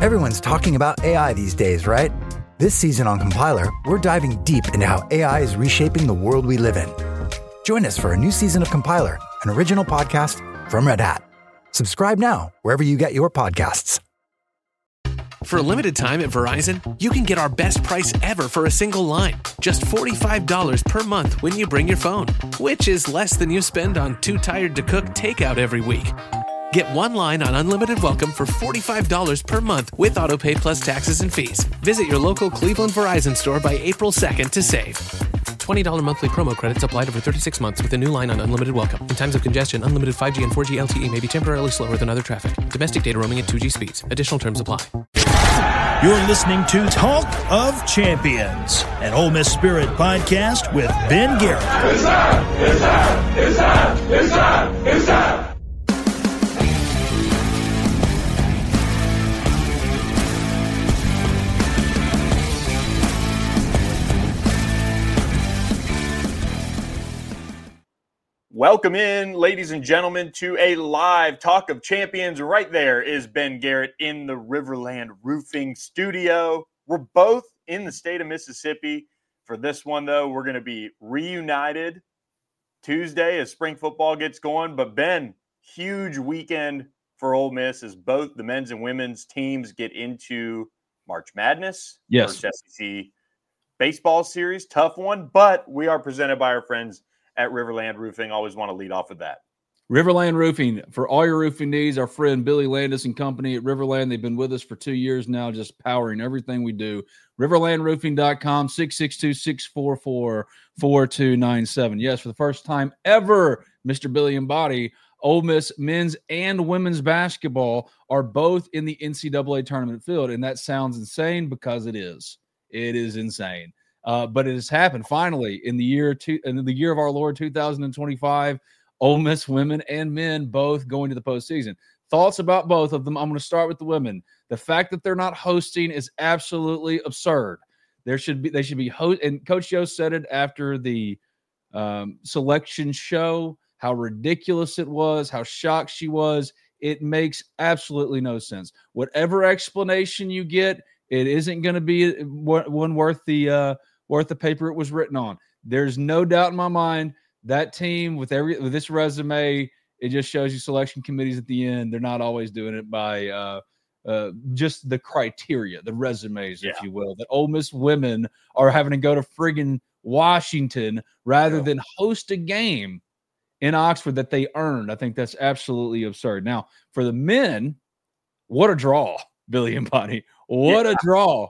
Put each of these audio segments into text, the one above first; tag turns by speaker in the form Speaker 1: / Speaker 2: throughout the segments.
Speaker 1: Everyone's talking about AI these days, right? This season on Compiler, we're diving deep into how AI is reshaping the world we live in. Join us for a new season of Compiler, an original podcast from Red Hat. Subscribe now wherever you get your podcasts.
Speaker 2: For a limited time at Verizon, you can get our best price ever for a single line. Just $45 per month when you bring your phone, which is less than you spend on Too Tired to Cook takeout every week. Get one line on Unlimited Welcome for $45 per month with AutoPay plus taxes and fees. Visit your local Cleveland Verizon store by April 2nd to save. $20 monthly promo credits applied over 36 months with a new line on Unlimited Welcome. In times of congestion, unlimited 5G and 4G LTE may be temporarily slower than other traffic. Domestic data roaming at 2G speeds. Additional terms apply.
Speaker 3: You're listening to Talk of Champions, an Ole Miss Spirit podcast with Ben Garrett.
Speaker 4: It's time! It's time! It's time! It's time! It's time!
Speaker 5: Welcome in, ladies and gentlemen, to a live Talk of Champions. Right there is Ben Garrett in the Riverland Roofing studio. We're both in the state of Mississippi. For this one, though, we're going to be reunited Tuesday as spring football gets going. But, Ben, huge weekend for Ole Miss as both the men's and women's teams get into March Madness.
Speaker 6: Yes.
Speaker 5: First SEC baseball series, tough one. But we are presented by our friends at Riverland Roofing. Always want to lead off with that.
Speaker 6: Riverland Roofing, for all your roofing needs, our friend Billy Landis and company at Riverland, they've been with us for 2 years now, just powering everything we do. Riverlandroofing.com, 662-644-4297. Yes, for the first time ever, Mr. Billy and Body, Ole Miss men's and women's basketball are both in the NCAA tournament field, and that sounds insane because it is. It is insane. But it has happened finally in the year of our Lord 2025. Ole Miss women and men both going to the postseason. Thoughts about both of them? I'm going to start with the women. The fact that they're not hosting is absolutely absurd. They should be host. And Coach Yost said it after the selection show, how ridiculous it was, how shocked she was. It makes absolutely no sense. Whatever explanation you get, it isn't going to be one worth the paper it was written on. There's no doubt in my mind that team with this resume, it just shows you selection committees at the end. They're not always doing it by just the criteria, the resumes, if you will. That Ole Miss women are having to go to friggin' Washington rather than host a game in Oxford that they earned. I think that's absolutely absurd. Now, for the men, what a draw, Billy and Bonnie. What a draw.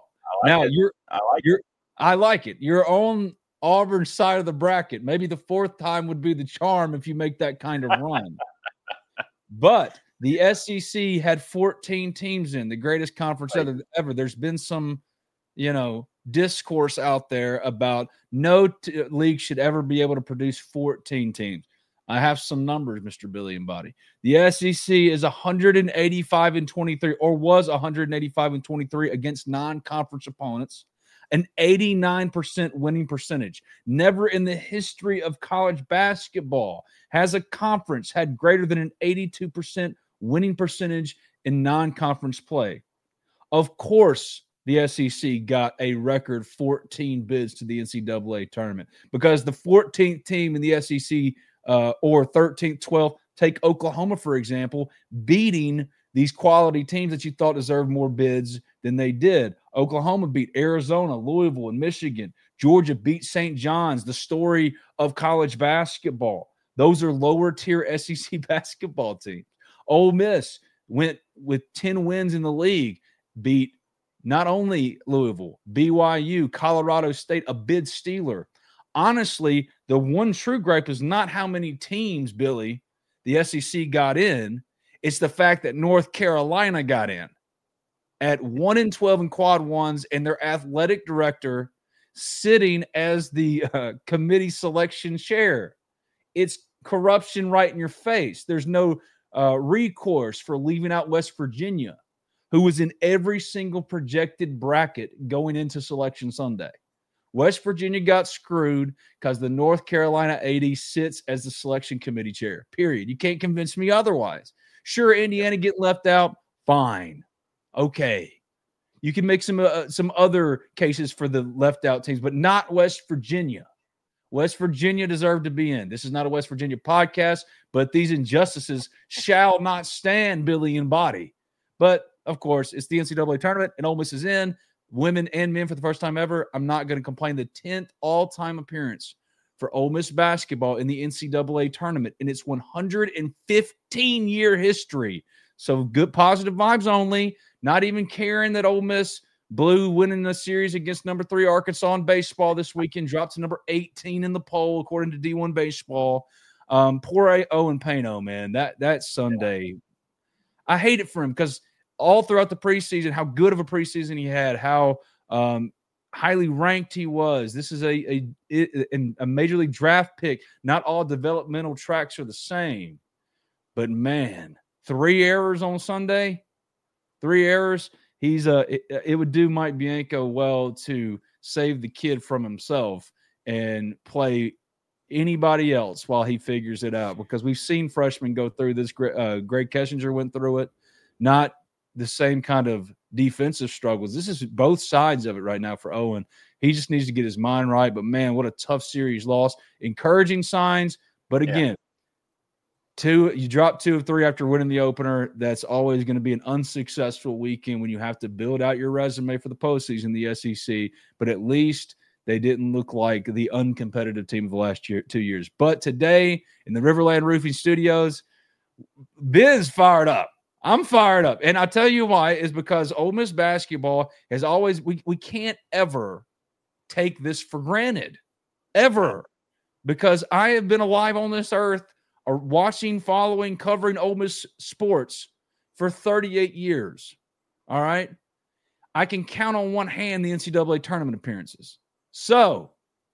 Speaker 6: I like it. You're on Auburn side of the bracket. Maybe the fourth time would be the charm if you make that kind of run. But the SEC had 14 teams in, the greatest conference ever. There's been some, discourse out there about no league should ever be able to produce 14 teams. I have some numbers, Mr. Billy and Body. The SEC is 185-23, or was 185-23 against non-conference opponents. An 89% winning percentage. Never in the history of college basketball has a conference had greater than an 82% winning percentage in non-conference play. Of course, the SEC got a record 14 bids to the NCAA tournament because the 14th team in the SEC or 13th, 12th, take Oklahoma, for example, beating these quality teams that you thought deserved more bids than they did. Oklahoma beat Arizona, Louisville, and Michigan. Georgia beat St. John's, the story of college basketball. Those are lower-tier SEC basketball teams. Ole Miss went with 10 wins in the league, beat not only Louisville, BYU, Colorado State, a bid stealer. Honestly, the one true gripe is not how many teams, Billy, the SEC got in. It's the fact that North Carolina got in at 1-12 in quad ones, and their athletic director sitting as the committee selection chair. It's corruption right in your face. There's no recourse for leaving out West Virginia, who was in every single projected bracket going into Selection Sunday. West Virginia got screwed because the North Carolina AD sits as the selection committee chair, period. You can't convince me otherwise. Sure, Indiana get left out, fine. Okay, You can make some other cases for the left out teams, but not West Virginia. West Virginia deserved to be in. This is not a West Virginia podcast, but these injustices shall not stand, Billy and Body. But, of course, it's the NCAA tournament, and Ole Miss is in, women and men for the first time ever. I'm not going to complain. The 10th all-time appearance for Ole Miss basketball in the NCAA tournament in its 115-year history. So good positive vibes only, not even caring that Ole Miss blew winning the series against number 3 Arkansas in baseball this weekend, dropped to number 18 in the poll according to D1 Baseball. Poor Owen Payno, man. That Sunday, I hate it for him because all throughout the preseason, how good of a preseason he had, how highly ranked he was. This is a major league draft pick. Not all developmental tracks are the same, but man, 3 errors on Sunday, 3 errors. It would do Mike Bianco well to save the kid from himself and play anybody else while he figures it out, because we've seen freshmen go through this. Greg Kessinger went through it, not the same kind of defensive struggles. This is both sides of it right now for Owen. He just needs to get his mind right, but man, what a tough series loss. Encouraging signs, but again, you drop 2 of 3 after winning the opener. That's always going to be an unsuccessful weekend when you have to build out your resume for the postseason, the SEC. But at least they didn't look like the uncompetitive team of the last 2 years. But today in the Riverland Roofing Studios, Biz fired up. I'm fired up. And I'll tell you why, is because Ole Miss basketball has always, we can't ever take this for granted, ever. Because I have been alive on this earth, or watching, following, covering Ole Miss sports for 38 years. All right? I can count on one hand the NCAA tournament appearances. So,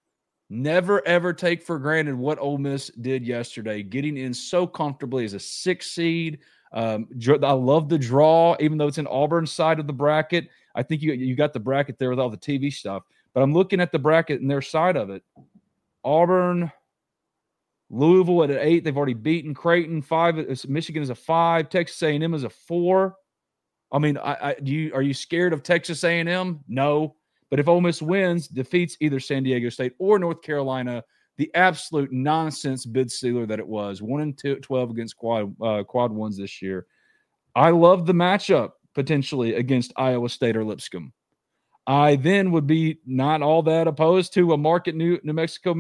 Speaker 6: never, ever take for granted what Ole Miss did yesterday, getting in so comfortably as a 6 seed. I love the draw, even though it's in Auburn's side of the bracket. I think you got the bracket there with all the TV stuff. But I'm looking at the bracket and their side of it. Auburn, Louisville at an 8. They've already beaten Creighton. 5. Michigan is a 5. Texas A&M is a 4. I mean, are you scared of Texas A&M? No. But if Ole Miss wins, defeats either San Diego State or North Carolina, the absolute nonsense bid stealer that it was, 1-12 against quad ones this year. I love the matchup potentially against Iowa State or Lipscomb. I then would be not all that opposed to a Marquette, New Mexico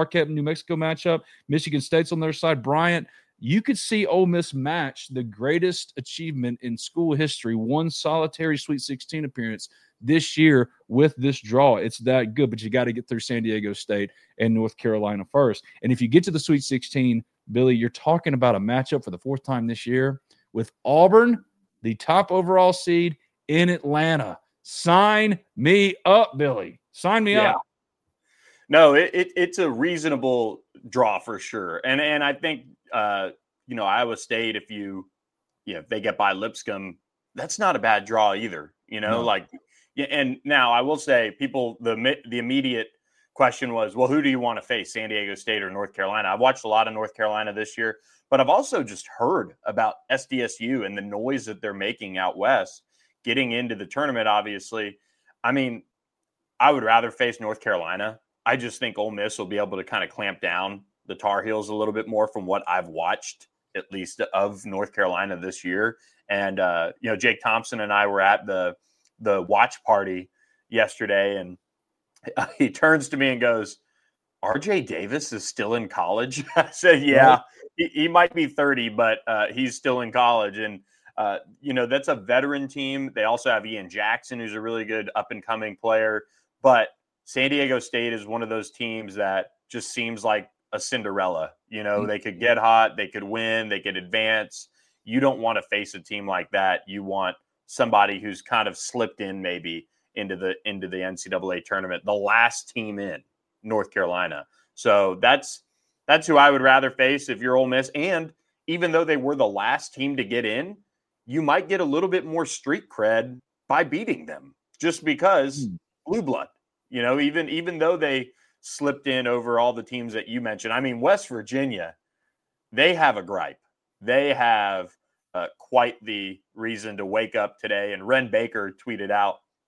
Speaker 6: matchup. Michigan State's on their side. Bryant, you could see Ole Miss match the greatest achievement in school history, one solitary Sweet 16 appearance this year with this draw. It's that good, but you got to get through San Diego State and North Carolina first. And if you get to the Sweet 16, Billy, you're talking about a matchup for the 4th time this year with Auburn, the top overall seed in Atlanta. Sign me up, Billy. Sign me up.
Speaker 5: No, it's a reasonable draw for sure. And I think, Iowa State, if they get by Lipscomb, that's not a bad draw either. And now I will say the immediate question was, well, who do you want to face, San Diego State or North Carolina? I've watched a lot of North Carolina this year, but I've also just heard about SDSU and the noise that they're making out west getting into the tournament, obviously. I mean, I would rather face North Carolina. I just think Ole Miss will be able to kind of clamp down the Tar Heels a little bit more from what I've watched, at least of North Carolina this year. And, Jake Thompson and I were at the watch party yesterday, and he turns to me and goes, RJ Davis is still in college? I said, yeah, he might be 30, but he's still in college. And, that's a veteran team. They also have Ian Jackson, who's a really good up-and-coming player. But San Diego State is one of those teams that just seems like a Cinderella. They could get hot, they could win, they could advance. You don't want to face a team like that. You want somebody who's kind of slipped in maybe into the NCAA tournament, the last team in, North Carolina. So that's who I would rather face if you're Ole Miss. And even though they were the last team to get in, you might get a little bit more street cred by beating them just because blue blood, even though they slipped in over all the teams that you mentioned. I mean, West Virginia, they have a gripe. They have quite the reason to wake up today. And Ren Baker tweeted out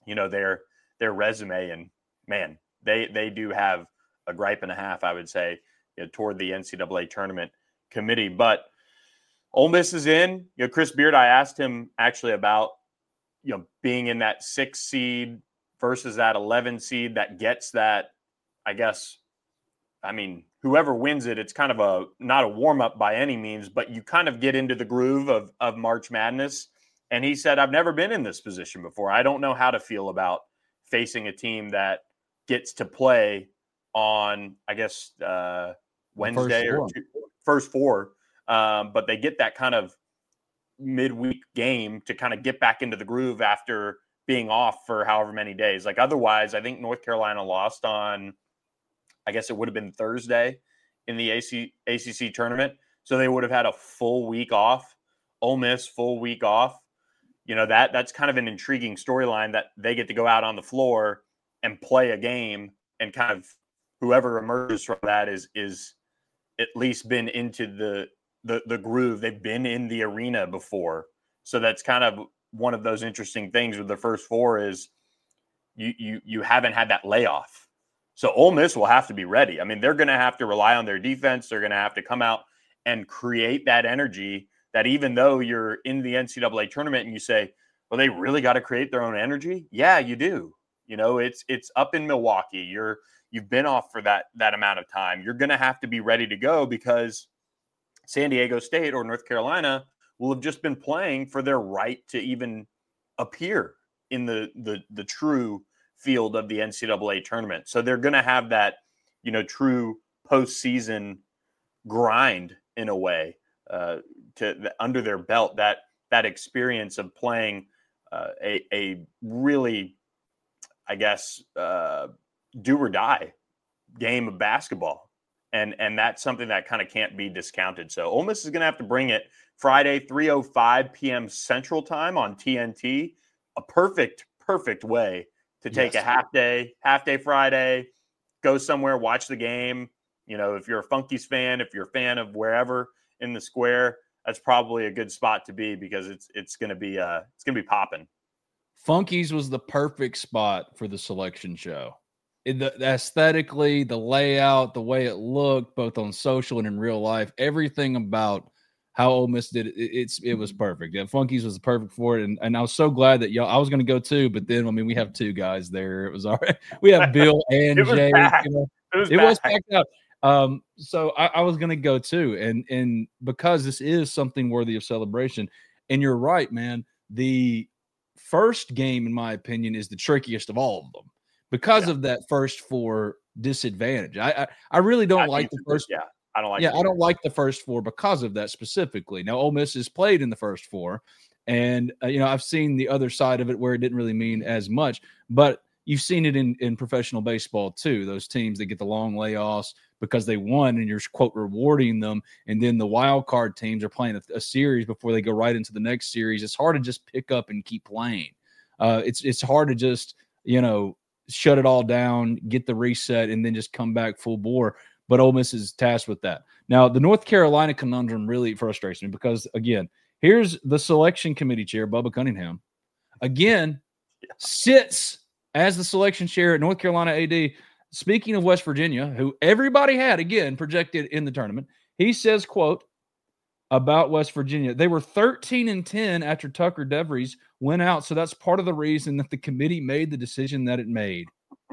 Speaker 5: their resume. And man, they do have a gripe and a half, I would say, toward the NCAA tournament committee. But Ole Miss is in. Chris Beard, I asked him actually about being in that 6 seed versus that 11 seed that gets that, I guess, whoever wins it, it's kind of not a warm-up by any means, but you kind of get into the groove of March Madness. And he said, I've never been in this position before. I don't know how to feel about facing a team that gets to play on, I guess, Wednesday or first four. But they get that kind of midweek game to kind of get back into the groove after being off for however many days. Like otherwise, I think North Carolina lost on, I guess it would have been Thursday in the ACC tournament. So they would have had a full week off. Ole Miss, full week off. That's kind of an intriguing storyline that they get to go out on the floor and play a game, and kind of whoever emerges from that is at least been into the groove. They've been in the arena before. So that's kind of one of those interesting things with the first four is you haven't had that layoff. So Ole Miss will have to be ready. They're going to have to rely on their defense. They're going to have to come out and create that energy that even though you're in the NCAA tournament and you say, well, they really got to create their own energy. Yeah, you do. It's up in Milwaukee. You've been off for that amount of time. You're going to have to be ready to go because San Diego State or North Carolina will have just been playing for their right to even appear in the true field of the NCAA tournament. So they're going to have that, true postseason grind in a way under their belt, that experience of playing a really, I guess, do or die game of basketball. And that's something that kind of can't be discounted. So Ole Miss is going to have to bring it Friday, 3:05 p.m. Central Time on TNT. A perfect way to take a half day Friday, go somewhere, watch the game. If you're a Funkies fan, if you're a fan of wherever in the square, that's probably a good spot to be because it's going to be popping.
Speaker 6: Funkies was the perfect spot for the selection show. Aesthetically, the layout, the way it looked, both on social and in real life, everything about how Ole Miss did it, it was perfect. Yeah, Funkies was perfect for it, and I was so glad that I was going to go too, but then we have two guys there. It was all right. We have Bill and Jay. It was packed out. So I was going to go too, and because this is something worthy of celebration, and you're right, man. The first game, in my opinion, is the trickiest of all of them. Because of that first four disadvantage. I really don't like the first.
Speaker 5: Yeah, I don't like.
Speaker 6: Yeah, I don't like the first four because of that specifically. Now, Ole Miss has played in the first four, and I've seen the other side of it where it didn't really mean as much. But you've seen it in professional baseball too. Those teams that get the long layoffs because they won, and you're quote rewarding them, and then the wild card teams are playing a series before they go right into the next series. It's hard to just pick up and keep playing. It's hard to just shut it all down, get the reset, and then just come back full bore. But Ole Miss is tasked with that. Now, the North Carolina conundrum really frustrates me because, again, here's the selection committee chair, Bubba Cunningham, again, sits as the selection chair at North Carolina AD. Speaking of West Virginia, who everybody had, again, projected in the tournament, he says, quote, about West Virginia, they were 13-10 after Tucker DeVries went out. So that's part of the reason that the committee made the decision that it made.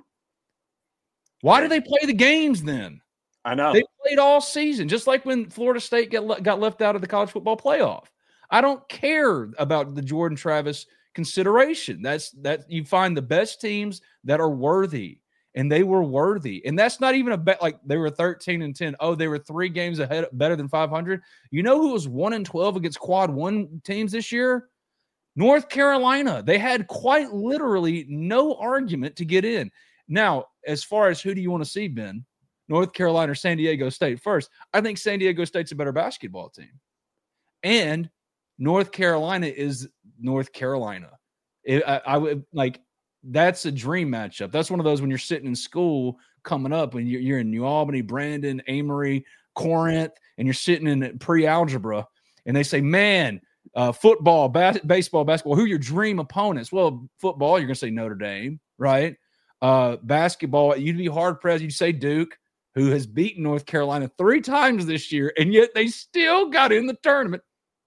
Speaker 6: Why do they play the games then?
Speaker 5: I know.
Speaker 6: They played all season, just like when Florida State got left out of the college football playoff. I don't care about the Jordan Travis consideration. That you find the best teams that are worthy. And they were worthy. And that's not even a bet like they were 13-10. Oh, they were 3 games ahead, better than 500. You know who was 1-12 against quad 1 teams this year? North Carolina. They had quite literally no argument to get in. Now, as far as who do you want to see, Ben? North Carolina or San Diego State? First, I think San Diego State's a better basketball team. And North Carolina is North Carolina. I would like – that's a dream matchup. That's one of those when you're sitting in school coming up when you're in New Albany, Brandon, Amory, Corinth, and you're sitting in pre-algebra, and they say, man, Football, baseball, basketball. Who are your dream opponents? Well, football, you're going to say Notre Dame, right? Basketball, you'd be hard-pressed. You'd say Duke, who has beaten North Carolina 3 times this year, and yet they still got in the tournament.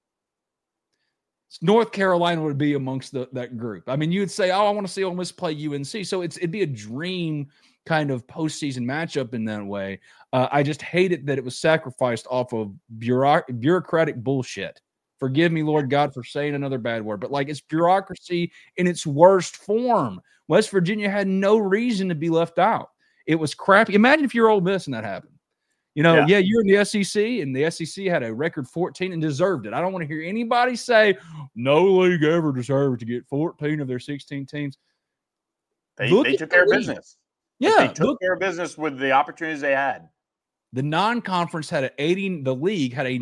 Speaker 6: North Carolina would be amongst that group. I mean, you would say, oh, I want to see Ole Miss play UNC. So it'd be a dream kind of postseason matchup in that way. I just hated that it was sacrificed off of bureaucratic bullshit. Forgive me, Lord God, for saying another bad word, but like it's bureaucracy in its worst form. West Virginia had no reason to be left out. It was crappy. Imagine if you're Ole Miss and that happened. You're in the SEC, and the SEC had a record 14 and deserved it. I don't want to hear anybody say no league ever deserved to get 14 of their 16 teams.
Speaker 5: They took care of business.
Speaker 6: Yeah,
Speaker 5: they took care of business with the opportunities they had.
Speaker 6: The non-conference had the league had a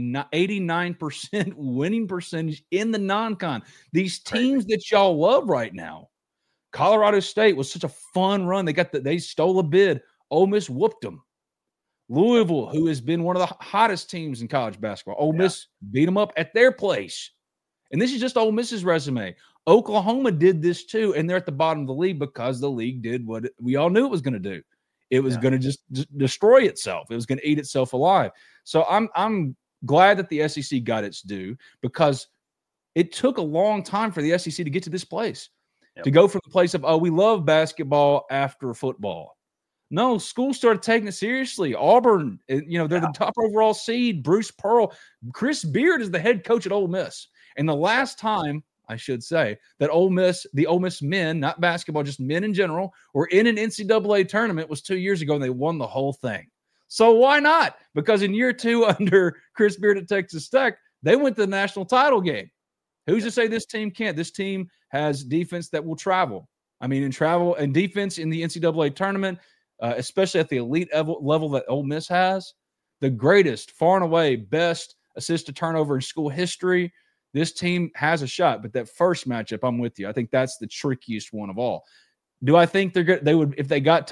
Speaker 6: 89% winning percentage in the non-con. These teams that y'all love right now, Colorado State was such a fun run. They stole a bid. Ole Miss whooped them. Louisville, who has been one of the hottest teams in college basketball, Ole Miss beat them up at their place. And this is just Ole Miss's resume. Oklahoma did this too, and they're at the bottom of the league because the league did what we all knew it was going to do. It was going to just destroy itself. It was going to eat itself alive. So I'm glad that the SEC got its due because it took a long time for the SEC to get to this place, to go from the place of, oh, we love basketball after football. No, schools started taking it seriously. Auburn, they're the top overall seed. Bruce Pearl. Chris Beard is the head coach at Ole Miss. And the last time, I should say, that the Ole Miss men, not basketball, just men in general, were in an NCAA tournament was 2 years ago, and they won the whole thing. So why not? Because in year 2 under Chris Beard at Texas Tech, they went to the national title game. Who's to say this team can't? This team has defense that will travel. I mean, and defense in the NCAA tournament, especially at the elite level that Ole Miss has, the greatest, far and away, best assist to turnover in school history. This team has a shot, but that first matchup, I'm with you. I think that's the trickiest one of all. Do I think they would, if they got to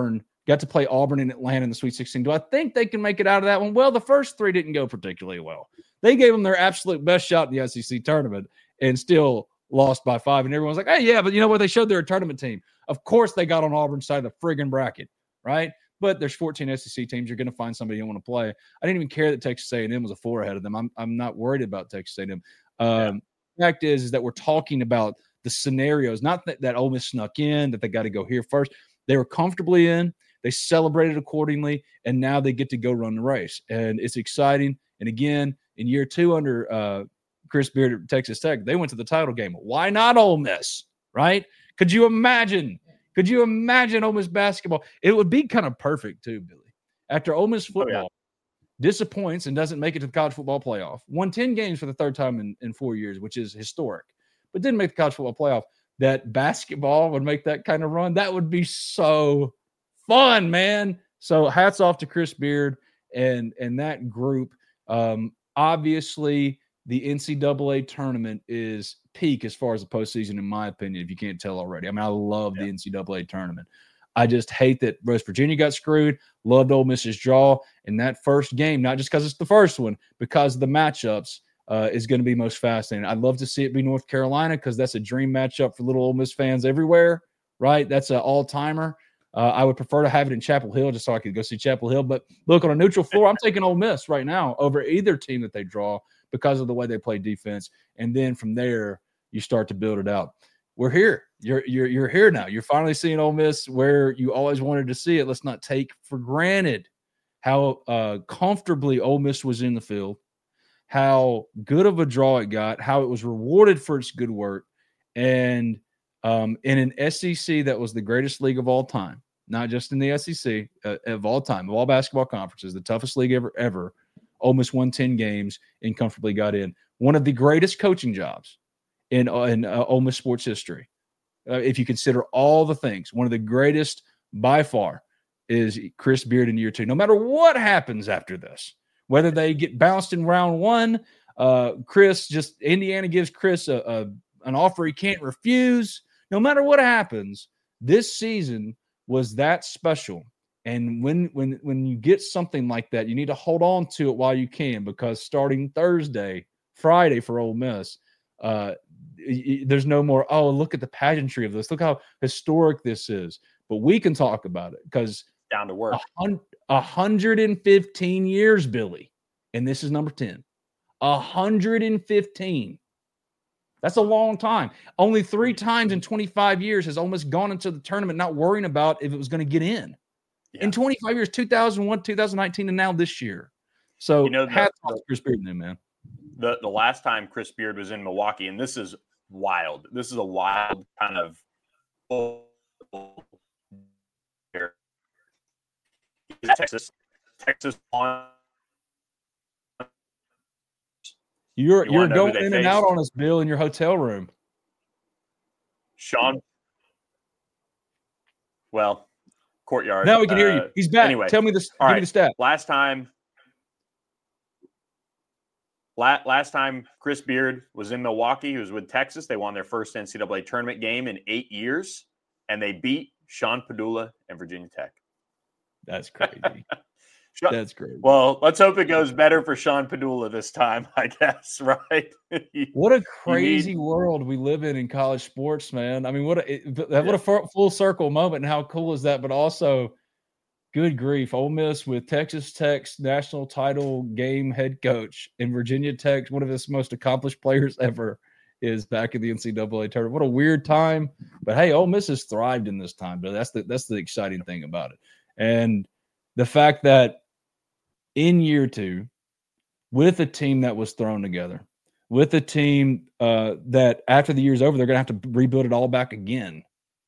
Speaker 6: play Auburn in Atlanta in the Sweet 16, do I think they can make it out of that one? Well, the first 3 didn't go particularly well. They gave them their absolute best shot in the SEC tournament and still lost by 5. And everyone's like, hey, yeah, but you know what? They showed they're a tournament team. Of course they got on Auburn's side of the friggin' bracket, right? But there's 14 SEC teams. You're going to find somebody you want to play. I didn't even care that Texas A&M was a 4 ahead of them. I'm not worried about Texas A&M. The fact is that we're talking about the scenarios, not that Ole Miss snuck in, that they got to go here first. They were comfortably in. They celebrated accordingly, and now they get to go run the race. And it's exciting. And again, in year 2 under Chris Beard at Texas Tech, they went to the title game. Why not Ole Miss, right? Could you imagine Ole Miss basketball? It would be kind of perfect too, Billy. After Ole Miss football disappoints and doesn't make it to the college football playoff, won 10 games for the 3rd time in 4 years, which is historic, but didn't make the college football playoff, that basketball would make that kind of run. That would be so fun, man. So hats off to Chris Beard and that group. Obviously, the NCAA tournament is peak as far as the postseason, in my opinion, if you can't tell already. I mean, I love the NCAA tournament. I just hate that West Virginia got screwed. Loved Ole Miss's draw. And that first game, not just because it's the first one, because of the matchups, is going to be most fascinating. I'd love to see it be North Carolina because that's a dream matchup for little Ole Miss fans everywhere, right? That's an all-timer. I would prefer to have it in Chapel Hill just so I could go see Chapel Hill. But look, on a neutral floor, I'm taking Ole Miss right now over either team that they draw because of the way they play defense. And then from there, you start to build it out. We're here. You're here now. You're finally seeing Ole Miss where you always wanted to see it. Let's not take for granted how comfortably Ole Miss was in the field, how good of a draw it got, how it was rewarded for its good work, and in an SEC that was the greatest league of all time, not just in the SEC, of all time, of all basketball conferences, the toughest league ever. Ole Miss won 10 games and comfortably got in. One of the greatest coaching jobs in Ole Miss sports history. If you consider all the things, one of the greatest by far is Chris Beard in year 2. No matter what happens after this, whether they get bounced in round 1, Indiana gives Chris an offer he can't refuse. No matter what happens, this season was that special. And when you get something like that, you need to hold on to it while you can, because starting Thursday, Friday for Ole Miss. There's no more, oh, look at the pageantry of this. Look how historic this is. But we can talk about it because
Speaker 5: down to work.
Speaker 6: 115 years, Billy. And this is number 10. 115. That's a long time. Only 3 times in 25 years has Ole Miss gone into the tournament not worrying about if it was going to get in. Yeah. In 25 years, 2001, 2019, and now this year. So hats off to Chris Beard, man.
Speaker 5: The last time Chris Beard was in Milwaukee, and this is wild. This is a wild kind of Texas on.
Speaker 6: You're going in and out on us, Bill, in your hotel room.
Speaker 5: Sean. Well, courtyard.
Speaker 6: Now we can hear you. He's back.
Speaker 5: Anyway,
Speaker 6: tell me this. Give me the stat.
Speaker 5: Last time Chris Beard was in Milwaukee, he was with Texas. They won their first NCAA tournament game in 8 years, and they beat Sean Padula and Virginia Tech.
Speaker 6: That's crazy. That's great.
Speaker 5: Well, let's hope it goes better for Sean Padula this time, I guess, right?
Speaker 6: What a crazy world we live in college sports, man. I mean, what a full circle moment, and how cool is that? But also, good grief, Ole Miss with Texas Tech's national title game head coach and Virginia Tech, one of its most accomplished players ever, is back in the NCAA tournament. What a weird time. But hey, Ole Miss has thrived in this time. But that's the exciting thing about it. And the fact that in year 2, with a team that was thrown together, with a team that after the year's over, they're going to have to rebuild it all back again,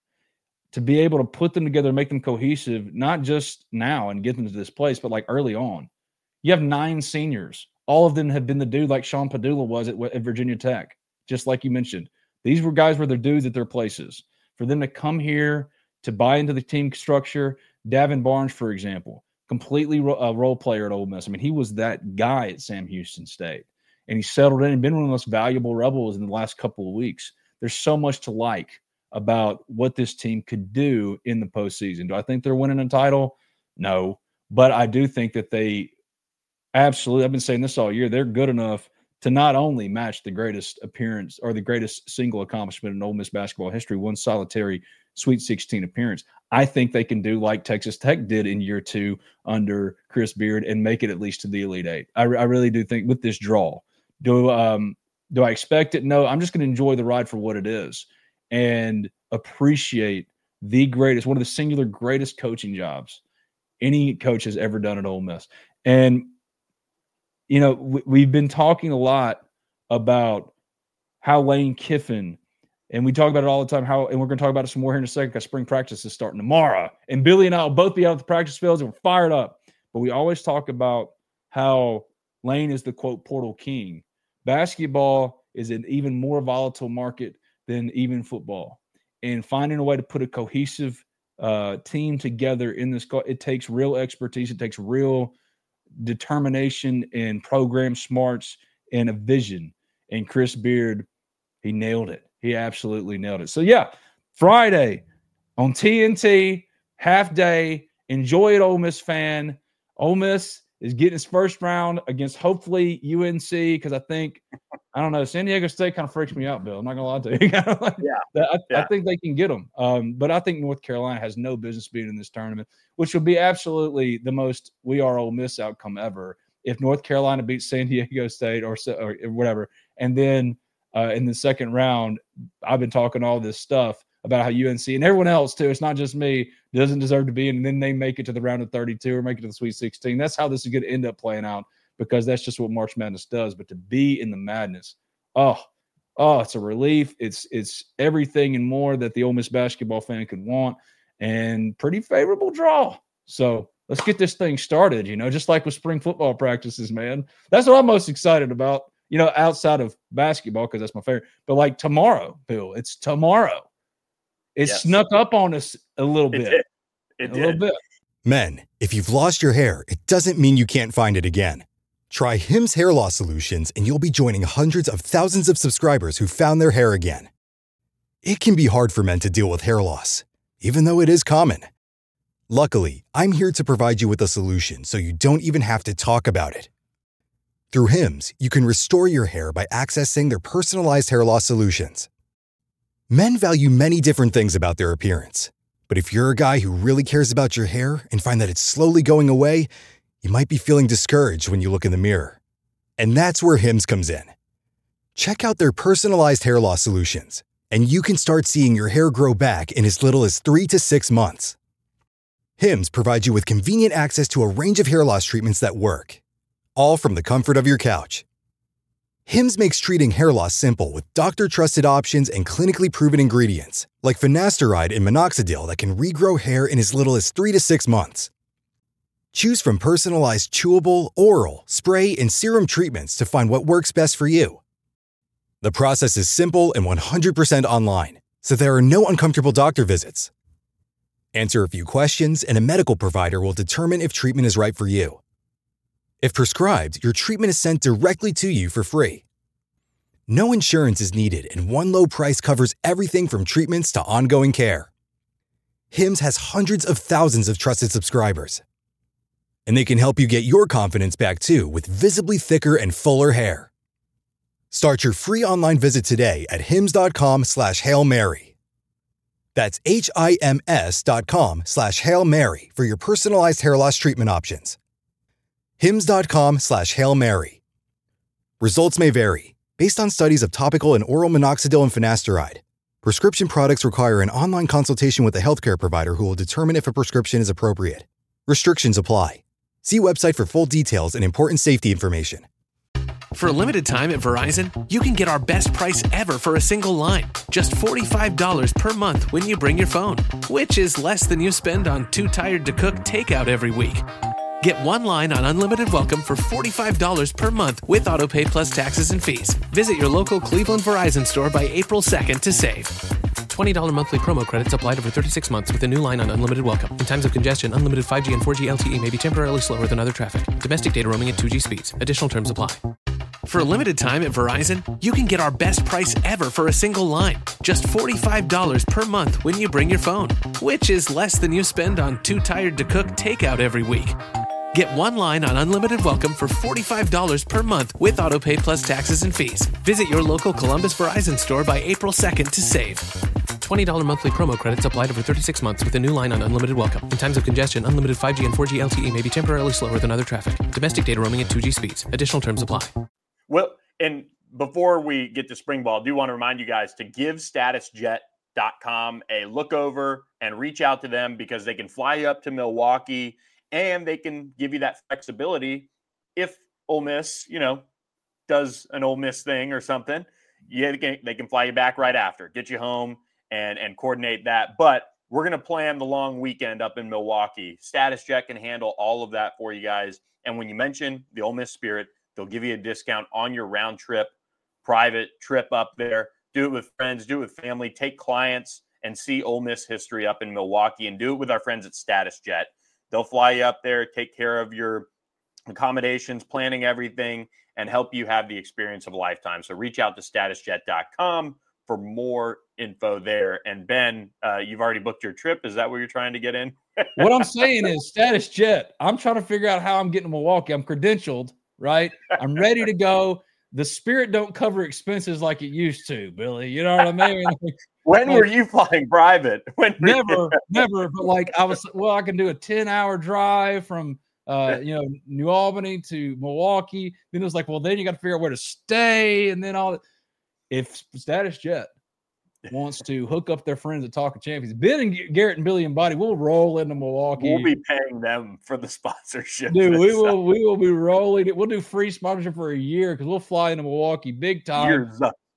Speaker 6: to be able to put them together, make them cohesive, not just now and get them to this place, but like early on. You have 9 seniors. All of them have been the dude like Sean Padula was at Virginia Tech, just like you mentioned. These were guys were their dudes at their places. For them to come here, to buy into the team structure, Davin Barnes, for example, completely a role player at Ole Miss. I mean, he was that guy at Sam Houston State, and he settled in and been one of the most valuable Rebels in the last couple of weeks. There's so much to like about what this team could do in the postseason. Do I think they're winning a title? No, but I do think that they absolutely, I've been saying this all year, they're good enough to not only match the greatest appearance or the greatest single accomplishment in Ole Miss basketball history, one solitary Sweet 16 appearance. I think they can do like Texas Tech did in year 2 under Chris Beard and make it at least to the Elite 8. I really do think with this draw. Do I expect it? No, I'm just going to enjoy the ride for what it is and appreciate the greatest, one of the singular greatest coaching jobs any coach has ever done at Ole Miss. And, we've been talking a lot about how Lane Kiffin, and we talk about it all the time, and we're going to talk about it some more here in a second because spring practice is starting tomorrow. And Billy and I will both be out at the practice fields and we're fired up. But we always talk about how Lane is the, quote, portal king. Basketball is an even more volatile market than even football. And finding a way to put a cohesive team together in this, it takes real expertise. It takes real determination and program smarts and a vision. And Chris Beard, he nailed it. He absolutely nailed it. So, yeah, Friday on TNT, half day. Enjoy it, Ole Miss fan. Ole Miss is getting its first round against hopefully UNC because I don't know, San Diego State kind of freaks me out, Bill. I'm not going to lie to you. I think they can get them. But I think North Carolina has no business being in this tournament, which will be absolutely the most we are Ole Miss outcome ever if North Carolina beats San Diego State or whatever. And then in the second round, I've been talking all this stuff about how UNC and everyone else too, it's not just me, doesn't deserve to be in, and then they make it to the round of 32 or make it to the Sweet 16. That's how this is going to end up playing out because that's just what March Madness does. But to be in the madness, it's a relief. It's everything and more that the Ole Miss basketball fan could want, and pretty favorable draw. So let's get this thing started, just like with spring football practices, man. That's what I'm most excited about, outside of basketball because that's my favorite. But like tomorrow, Bill, it's tomorrow. It snuck up on us a little bit.
Speaker 5: It did.
Speaker 6: A little bit.
Speaker 7: Men, if you've lost your hair, it doesn't mean you can't find it again. Try Hims Hair Loss Solutions and you'll be joining hundreds of thousands of subscribers who found their hair again. It can be hard for men to deal with hair loss, even though it is common. Luckily, I'm here to provide you with a solution so you don't even have to talk about it. Through Hims, you can restore your hair by accessing their personalized hair loss solutions. Men value many different things about their appearance. But if you're a guy who really cares about your hair and find that it's slowly going away, you might be feeling discouraged when you look in the mirror. And that's where Hims comes in. Check out their personalized hair loss solutions, and you can start seeing your hair grow back in as little as 3 to 6 months. Hims provides you with convenient access to a range of hair loss treatments that work, all from the comfort of your couch. Hims makes treating hair loss simple with doctor-trusted options and clinically proven ingredients, like finasteride and minoxidil that can regrow hair in as little as 3 to 6 months. Choose from personalized chewable, oral, spray, and serum treatments to find what works best for you. The process is simple and 100% online, so there are no uncomfortable doctor visits. Answer a few questions, and a medical provider will determine if treatment is right for you. If prescribed, your treatment is sent directly to you for free. No insurance is needed, and one low price covers everything from treatments to ongoing care. Hims has hundreds of thousands of trusted subscribers. And they can help you get your confidence back too with visibly thicker and fuller hair. Start your free online visit today at hims.com/Hail Mary. That's HIMS.com/Hail Mary for your personalized hair loss treatment options. hims.com/Hail Mary. Results may vary based on studies of topical and oral minoxidil and finasteride. Prescription products require an online consultation with a healthcare provider who will determine if a prescription is appropriate. Restrictions apply. See website for full details and important safety information.
Speaker 2: For a limited time at Verizon, you can get our best price ever for a single line. Just $45 per month when you bring your phone, which is less than you spend on Too Tired to Cook takeout every week. Get one line on Unlimited Welcome for $45 per month with AutoPay plus taxes and fees. Visit your local Cleveland Verizon store by April 2nd to save. $20 monthly promo credits applied over 36 months with a new line on Unlimited Welcome. In times of congestion, unlimited 5G and 4G LTE may be temporarily slower than other traffic. Domestic data roaming at 2G speeds. Additional terms apply. For a limited time at Verizon, you can get our best price ever for a single line. Just $45 per month when you bring your phone, which is less than you spend on Too Tired to Cook takeout every week. Get one line on Unlimited Welcome for $45 per month with AutoPay plus taxes and fees. Visit your local Columbus Verizon store by April 2nd to save. $20 monthly promo credits applied over 36 months with a new line on Unlimited Welcome. In times of congestion, unlimited 5G and 4G LTE may be temporarily slower than other traffic. Domestic data roaming at 2G speeds. Additional terms apply.
Speaker 5: Well, and before we get to spring ball, I do want to remind you guys to give statusjet.com a look over and reach out to them because they can fly you up to Milwaukee and they can give you that flexibility if Ole Miss, does an Ole Miss thing or something. Yeah, they can fly you back right after, get you home and coordinate that. But we're going to plan the long weekend up in Milwaukee. StatusJet can handle all of that for you guys. And when you mention the Ole Miss Spirit, they'll give you a discount on your round trip, private trip up there. Do it with friends, do it with family, take clients and see Ole Miss history up in Milwaukee and do it with our friends at StatusJet. They'll fly you up there, take care of your accommodations, planning everything, and help you have the experience of a lifetime. So reach out to statusjet.com for more info there. And Ben, you've already booked your trip. Is that what you're trying to get in?
Speaker 6: What I'm saying is StatusJet. I'm trying to figure out how I'm getting to Milwaukee. I'm credentialed, right? I'm ready to go. The Spirit don't cover expenses like it used to, Billy. You know what I mean?
Speaker 5: When were you flying private?
Speaker 6: Never. But I can do a 10-hour drive from, New Albany to Milwaukee. Then it was then you got to figure out where to stay. And then if StatusJet wants to hook up their friends at Talk of Champions, Ben and Garrett and Billy and Buddy, we'll roll into Milwaukee.
Speaker 5: We'll be paying them for the sponsorship.
Speaker 6: Dude, we will be rolling it. We'll do free sponsorship for a year because we'll fly into Milwaukee big time.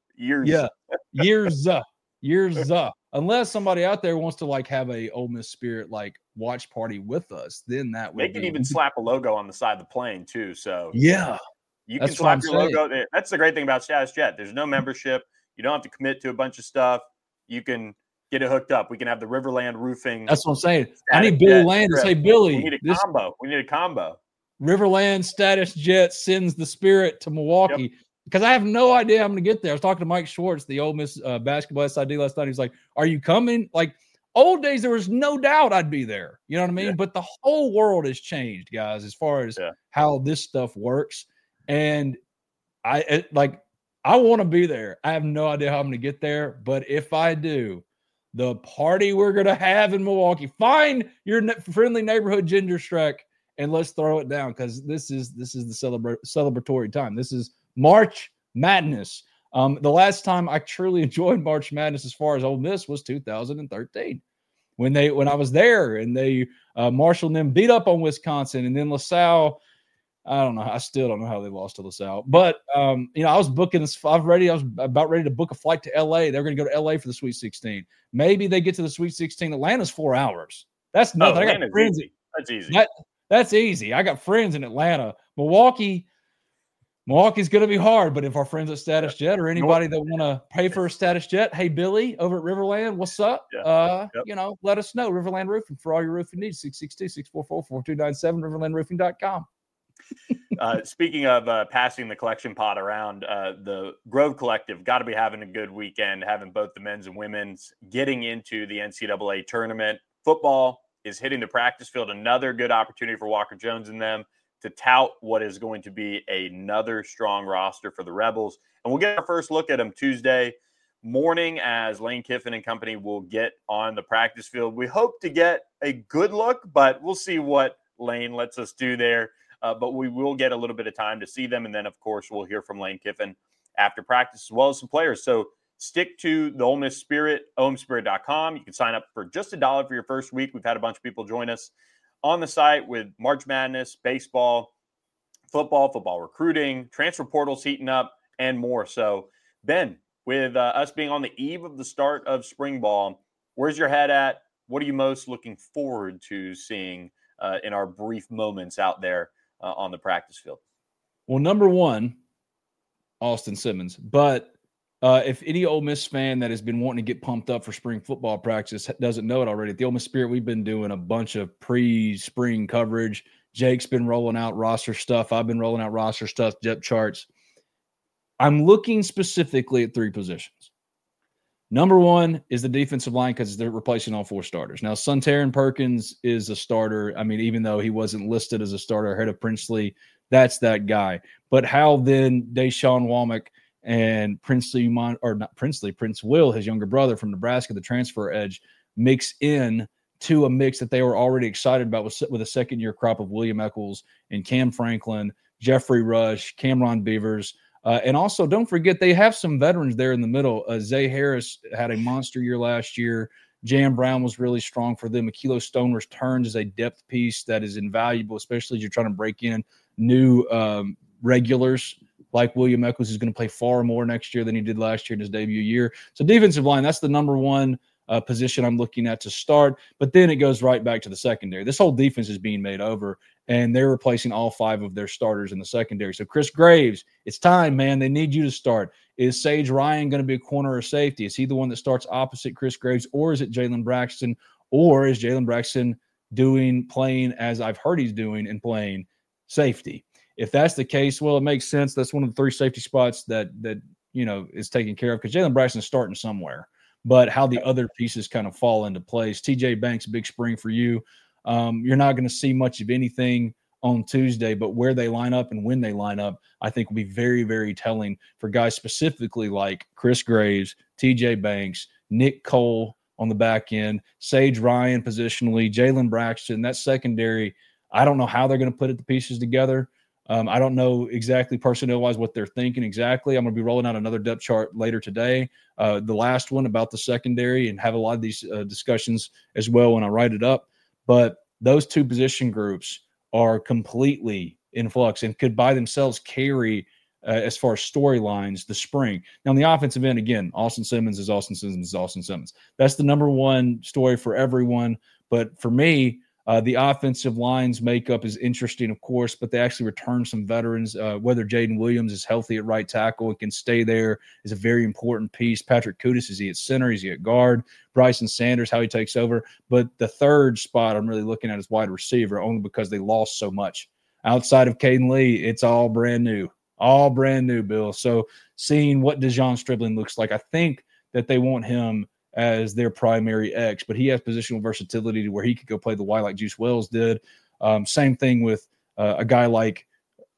Speaker 6: Years up. Unless somebody out there wants to have a Ole Miss Spirit watch party with us, then that would
Speaker 5: they can even slap a logo on the side of the plane too. So
Speaker 6: yeah,
Speaker 5: you can slap your logo. That's the great thing about StatusJet. There's no membership. You don't have to commit to a bunch of stuff. You can get it hooked up. We can have the Riverland Roofing.
Speaker 6: That's what I'm saying. I need Billy Land to say, Billy,
Speaker 5: we need a combo.
Speaker 6: Riverland StatusJet sends the Spirit to Milwaukee. Yep. Because I have no idea I'm going to get there. I was talking to Mike Schwartz, the Ole Miss basketball SID last night. He's like, are you coming? Old days, there was no doubt I'd be there. You know what I mean? Yeah. But the whole world has changed, guys, as far as how this stuff works. And I want to be there. I have no idea how I'm going to get there, but if I do, the party we're going to have in Milwaukee, find your friendly neighborhood Ginger Streck and let's throw it down, because this is the celebratory time. This is March Madness. The last time I truly enjoyed March Madness as far as Ole Miss was 2013 when I was there and they Marshall and them beat up on Wisconsin, and then LaSalle. I don't know. I still don't know how they lost to LaSalle. But, I was booking this. I was about ready to book a flight to L.A. They're going to go to L.A. for the Sweet 16. Maybe they get to the Sweet 16. Atlanta's 4 hours. That's nothing. I got friends.
Speaker 5: Easy. That's easy.
Speaker 6: That's easy. I got friends in Atlanta. Milwaukee's going to be hard. But if our friends at Status Jet or anybody that want to pay for a Status Jet, hey, Billy over at Riverland, what's up?
Speaker 5: Yeah.
Speaker 6: Let us know. Riverland Roofing for all your roofing needs. 662-644-4297, riverlandroofing.com.
Speaker 5: Speaking of passing the collection pot around, the Grove Collective got to be having a good weekend, having both the men's and women's getting into the NCAA tournament. Football is hitting the practice field. Another good opportunity for Walker Jones and them to tout what is going to be another strong roster for the Rebels. And we'll get our first look at them Tuesday morning as Lane Kiffin and company will get on the practice field. We hope to get a good look, but we'll see what Lane lets us do there. But we will get a little bit of time to see them. And then, of course, we'll hear from Lane Kiffin after practice as well as some players. So stick to the Ole Miss Spirit, omspirit.com. You can sign up for just $1 for your first week. We've had a bunch of people join us on the site with March Madness, baseball, football recruiting, transfer portals heating up, and more. So, Ben, with us being on the eve of the start of spring ball, where's your head at? What are you most looking forward to seeing in our brief moments out there on the practice field?
Speaker 6: Well, number one, Austin Simmons. But if any Ole Miss fan that has been wanting to get pumped up for spring football practice doesn't know it already, at the Ole Miss Spirit, we've been doing a bunch of pre-spring coverage. Jake's been rolling out roster stuff. I've been rolling out roster stuff, depth charts. I'm looking specifically at 3 positions. Number one is the defensive line because they're replacing all 4 starters. Now, Suntarine Perkins is a starter. I mean, even though he wasn't listed as a starter ahead of Princely, that's that guy. But how then Deshaun Womack and Prince Will, his younger brother from Nebraska, the transfer edge, mix in to a mix that they were already excited about with a second-year crop of William Eccles and Cam Franklin, Jeffrey Rush, Cameron Beavers. And also, don't forget, they have some veterans there in the middle. Zay Harris had a monster year last year. Jan Brown was really strong for them. Akilo Stone returns as a depth piece that is invaluable, especially as you're trying to break in new regulars like William Eccles, who's going to play far more next year than he did last year in his debut year. So defensive line, that's the number one position I'm looking at to start. But then it goes right back to the secondary. This whole defense is being made over, and they're replacing all 5 of their starters in the secondary. So Chris Graves, it's time, man. They need you to start. Is Sage Ryan going to be a corner or safety? Is he the one that starts opposite Chris Graves, or is it Jalen Braxton? Or is Jalen Braxton playing as I've heard he's doing and playing safety? If that's the case, well, it makes sense. That's one of the 3 safety spots that is taken care of because Jalen Braxton's starting somewhere. But how the other pieces kind of fall into place. TJ Banks, big spring for you. You're not going to see much of anything on Tuesday, but where they line up and when they line up, I think will be very, very telling for guys specifically like Chris Graves, TJ Banks, Nick Cole on the back end, Sage Ryan positionally, Jalen Braxton. That secondary, I don't know how they're going to put the pieces together. I don't know exactly personnel-wise what they're thinking exactly. I'm going to be rolling out another depth chart later today, the last one about the secondary, and have a lot of these discussions as well when I write it up. But those 2 position groups are completely in flux and could by themselves carry, as far as storylines, the spring. Now, on the offensive end, again, Austin Simmons is Austin Simmons is Austin Simmons. That's the number one story for everyone. But for me, the offensive line's makeup is interesting, of course, but they actually return some veterans. Whether Jaden Williams is healthy at right tackle and can stay there is a very important piece. Patrick Kudus, is he at center? Is he at guard? Bryson Sanders, how he takes over. But the third spot I'm really looking at is wide receiver, only because they lost so much. Outside of Caden Lee, it's all brand new. All brand new, Bill. So seeing what DeJon Stribling looks like, I think that they want him as their primary X, but he has positional versatility to where he could go play the Y like Juice Wells did. Same thing with a guy like,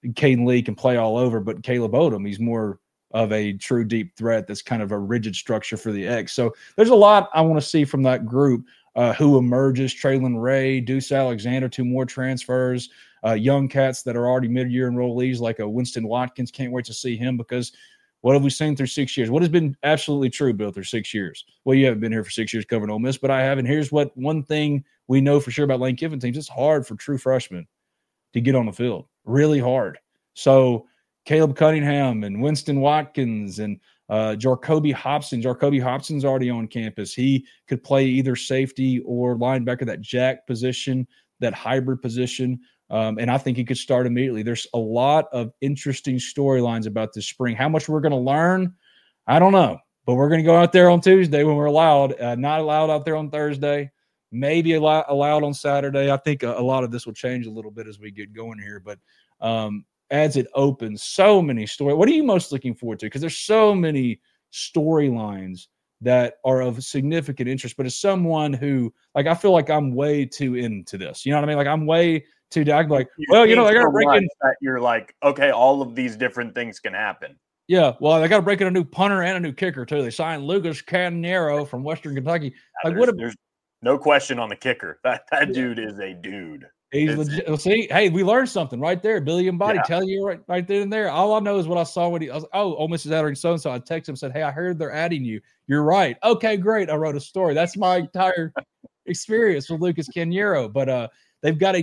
Speaker 6: Caden Lee can play all over, but Caleb Odom, he's more of a true deep threat that's kind of a rigid structure for the X. So there's a lot I want to see from that group. Who emerges? Traylon Ray, Deuce Alexander, 2 more transfers, young cats that are already mid-year enrollees like a Winston Watkins. Can't wait to see him because what have we seen through 6 years? What has been absolutely true, Bill, through 6 years? Well, you haven't been here for 6 years covering Ole Miss, but I have. And here's what one thing we know for sure about Lane Kiffin teams. It's hard for true freshmen to get on the field. Really hard. So Caleb Cunningham and Winston Watkins and Jacoby Hobson. Jacoby Hobson's already on campus. He could play either safety or linebacker, that jack position, that hybrid position. And I think he could start immediately. There's a lot of interesting storylines about this spring. How much we're going to learn, I don't know. But we're going to go out there on Tuesday when we're allowed. Not allowed out there on Thursday. Maybe allowed on Saturday. I think a lot of this will change a little bit as we get going here. But as it opens, so many stories. What are you most looking forward to? Because there's so many storylines that are of significant interest. But as someone who, like, I feel like I'm way too into this. You know what I mean? Like, I'm way too – I'm like, well, you know, I got to break in –
Speaker 5: that you're like, okay, all of these different things can happen.
Speaker 6: Yeah, well, they got to break in a new punter and a new kicker, too. They signed Lucas Canero from Western Kentucky. Like,
Speaker 5: there's no question on the kicker. That dude is a dude.
Speaker 6: He's legit. See, hey, we learned something right there. Billy and Body tell you right there and there. All I know is what I saw when I was, Ole Miss is adding so-and-so. I texted him and said, hey, I heard they're adding you. You're right. Okay, great. I wrote a story. That's my entire experience with Lucas Canero. But they've got a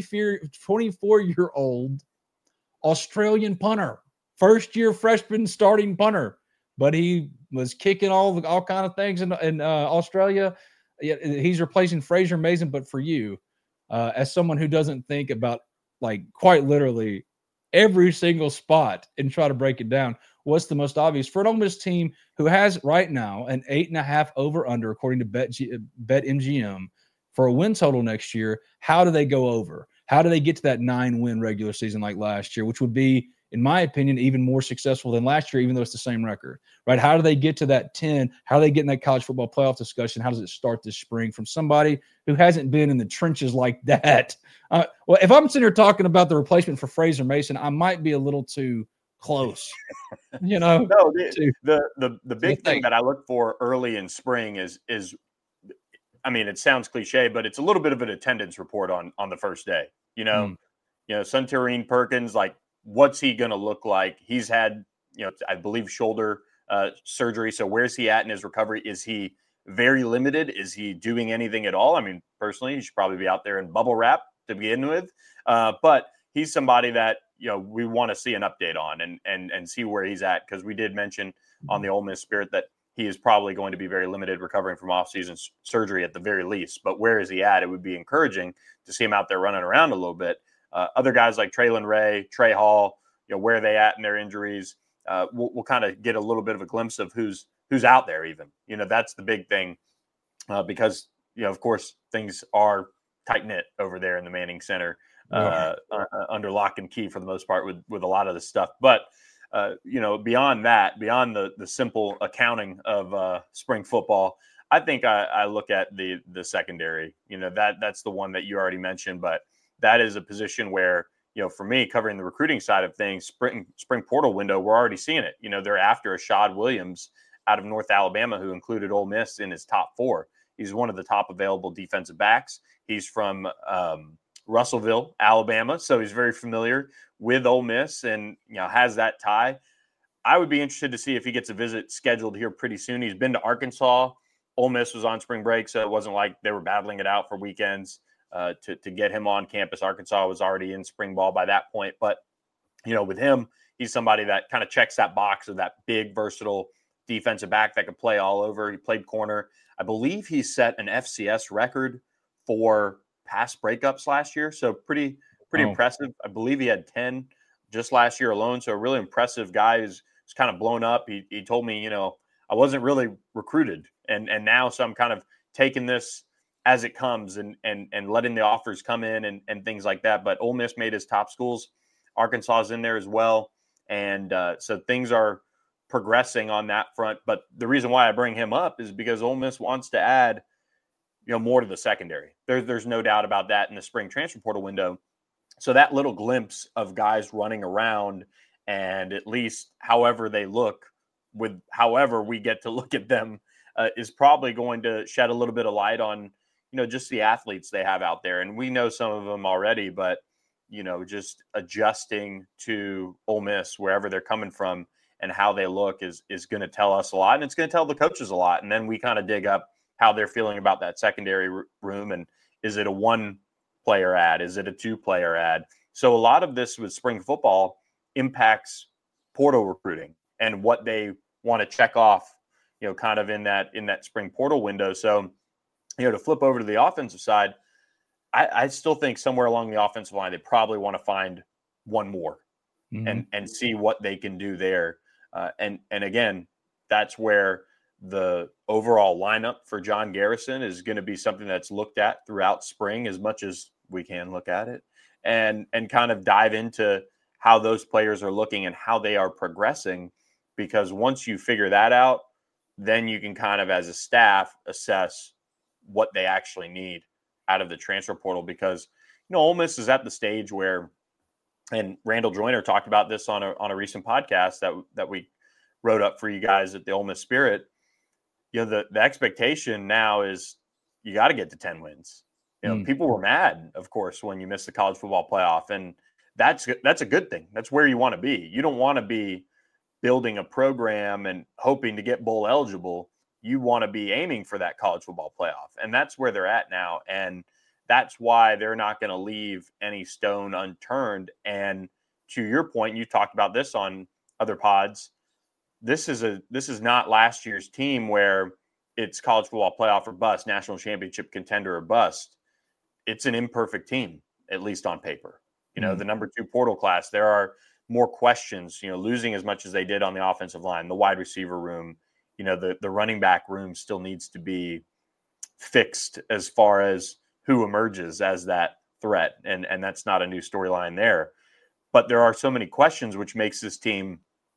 Speaker 6: 24-year-old Australian punter, first-year freshman starting punter. But he was kicking all kind of things in Australia. He's replacing Fraser Mason, but for you, as someone who doesn't think about, like, quite literally every single spot and try to break it down, what's the most obvious for an Ole Miss team who has right now an 8.5 over/under according to BetMGM for a win total next year? How do they go over? How do they get to that 9-win regular season like last year, which would be, in my opinion, even more successful than last year, even though it's the same record, right? How do they get to that 10? How do they get in that college football playoff discussion? How does it start this spring from somebody who hasn't been in the trenches like that? Well, if I'm sitting here talking about the replacement for Fraser Mason, I might be a little too close, you know?
Speaker 5: No, the big thing that I look for early in spring is, I mean, it sounds cliche, but it's a little bit of an attendance report on the first day. You know, Suntarine Perkins, like, what's he going to look like? He's had, I believe, shoulder surgery. So where's he at in his recovery? Is he very limited? Is he doing anything at all? I mean, personally, he should probably be out there in bubble wrap to begin with. But he's somebody that, we want to see an update on and see where he's at. Because we did mention on the Ole Miss Spirit that he is probably going to be very limited recovering from offseason surgery at the very least. But where is he at? It would be encouraging to see him out there running around a little bit. Other guys like Traylon Ray, Trey Hall, where are they at in their injuries? We'll kind of get a little bit of a glimpse of who's out there even. That's the big thing because, of course, things are tight-knit over there in the Manning Center under lock and key for the most part with a lot of this stuff. But, beyond that, beyond the simple accounting of spring football, I think I look at the secondary. That's the one that you already mentioned, but that is a position where, for me, covering the recruiting side of things, spring portal window, we're already seeing it. They're after Ashad Williams out of North Alabama, who included Ole Miss in his top 4. He's one of the top available defensive backs. He's from Russellville, Alabama, so he's very familiar with Ole Miss and, has that tie. I would be interested to see if he gets a visit scheduled here pretty soon. He's been to Arkansas. Ole Miss was on spring break, so it wasn't like they were battling it out for weekends. To get him on campus. Arkansas was already in spring ball by that point. But, with him, he's somebody that kind of checks that box of that big, versatile defensive back that can play all over. He played corner. I believe he set an FCS record for pass breakups last year. So pretty impressive. I believe he had 10 just last year alone. So a really impressive guy who's kind of blown up. He told me, I wasn't really recruited. And now, so I'm kind of taking this as it comes and letting the offers come in and things like that. But Ole Miss made his top schools. Arkansas is in there as well. And so things are progressing on that front. But the reason why I bring him up is because Ole Miss wants to add, more to the secondary. There's no doubt about that in the spring transfer portal window. So that little glimpse of guys running around, and at least however they look, with however we get to look at them, is probably going to shed a little bit of light on, just the athletes they have out there. And we know some of them already, but, just adjusting to Ole Miss, wherever they're coming from and how they look is going to tell us a lot. And it's going to tell the coaches a lot. And then we kind of dig up how they're feeling about that secondary room. And is it a 1-player ad? Is it a 2-player ad? So a lot of this with spring football impacts portal recruiting and what they want to check off, kind of in that spring portal window. So, to flip over to the offensive side, I still think somewhere along the offensive line, they probably want to find one more and see what they can do there. And again, that's where the overall lineup for John Garrison is going to be something that's looked at throughout spring as much as we can look at it, and kind of dive into how those players are looking and how they are progressing. Because once you figure that out, then you can kind of, as a staff, assess what they actually need out of the transfer portal. Because, Ole Miss is at the stage where, and Randall Joyner talked about this on a recent podcast that we wrote up for you guys at the Ole Miss Spirit. The expectation now is you got to get to 10 wins. People were mad, of course, when you missed the college football playoff, and that's a good thing. That's where you want to be. You don't want to be building a program and hoping to get bowl eligible. You want to be aiming for that college football playoff. And that's where they're at now. And that's why they're not going to leave any stone unturned. And to your point, you talked about this on other pods. This is not last year's team where it's college football playoff or bust, national championship contender or bust. It's an imperfect team, at least on paper. The number 2 portal class, there are more questions, losing as much as they did on the offensive line, the wide receiver room, the running back room still needs to be fixed as far as who emerges as that threat. And that's not a new storyline there. But there are so many questions, which makes this team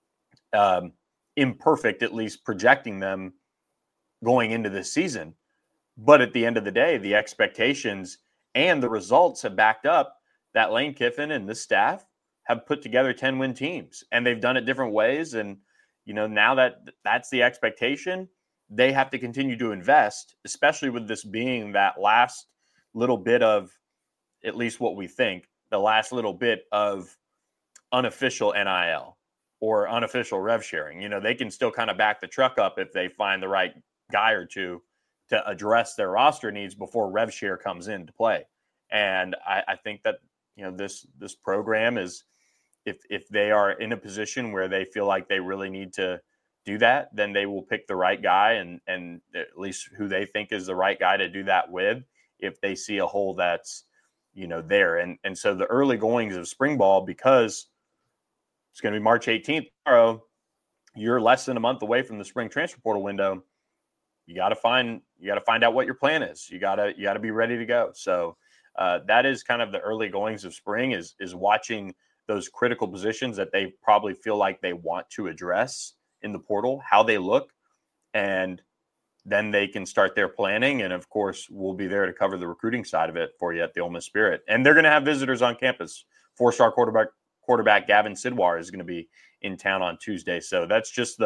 Speaker 5: imperfect, at least projecting them going into this season. But at the end of the day, the expectations and the results have backed up that Lane Kiffin and this staff have put together 10-win teams, and they've done it different ways. And, now that's the expectation, they have to continue to invest, especially with this being that last little bit of, at least what we think, the last little bit of unofficial NIL or unofficial rev sharing. They can still kind of back the truck up if they find the right guy or two to address their roster needs before rev share comes into play. And I think that, this program is, if they are in a position where they feel like they really need to do that, then they will pick the right guy and at least who they think is the right guy to do that with, if they see a hole that's, there. And so the early goings of spring ball, because it's going to be March 18th tomorrow, you're less than a month away from the spring transfer portal window. You got to find out what your plan is. You got to be ready to go. So that is kind of the early goings of spring, is watching those critical positions that they probably feel like they want to address in the portal, how they look, and then they can start their planning. And of course, we'll be there to cover the recruiting side of it for you at the Ole Miss Spirit. And they're going to have visitors on campus. 4-star quarterback Gavin Sidwar is going to be in town on Tuesday. So that's just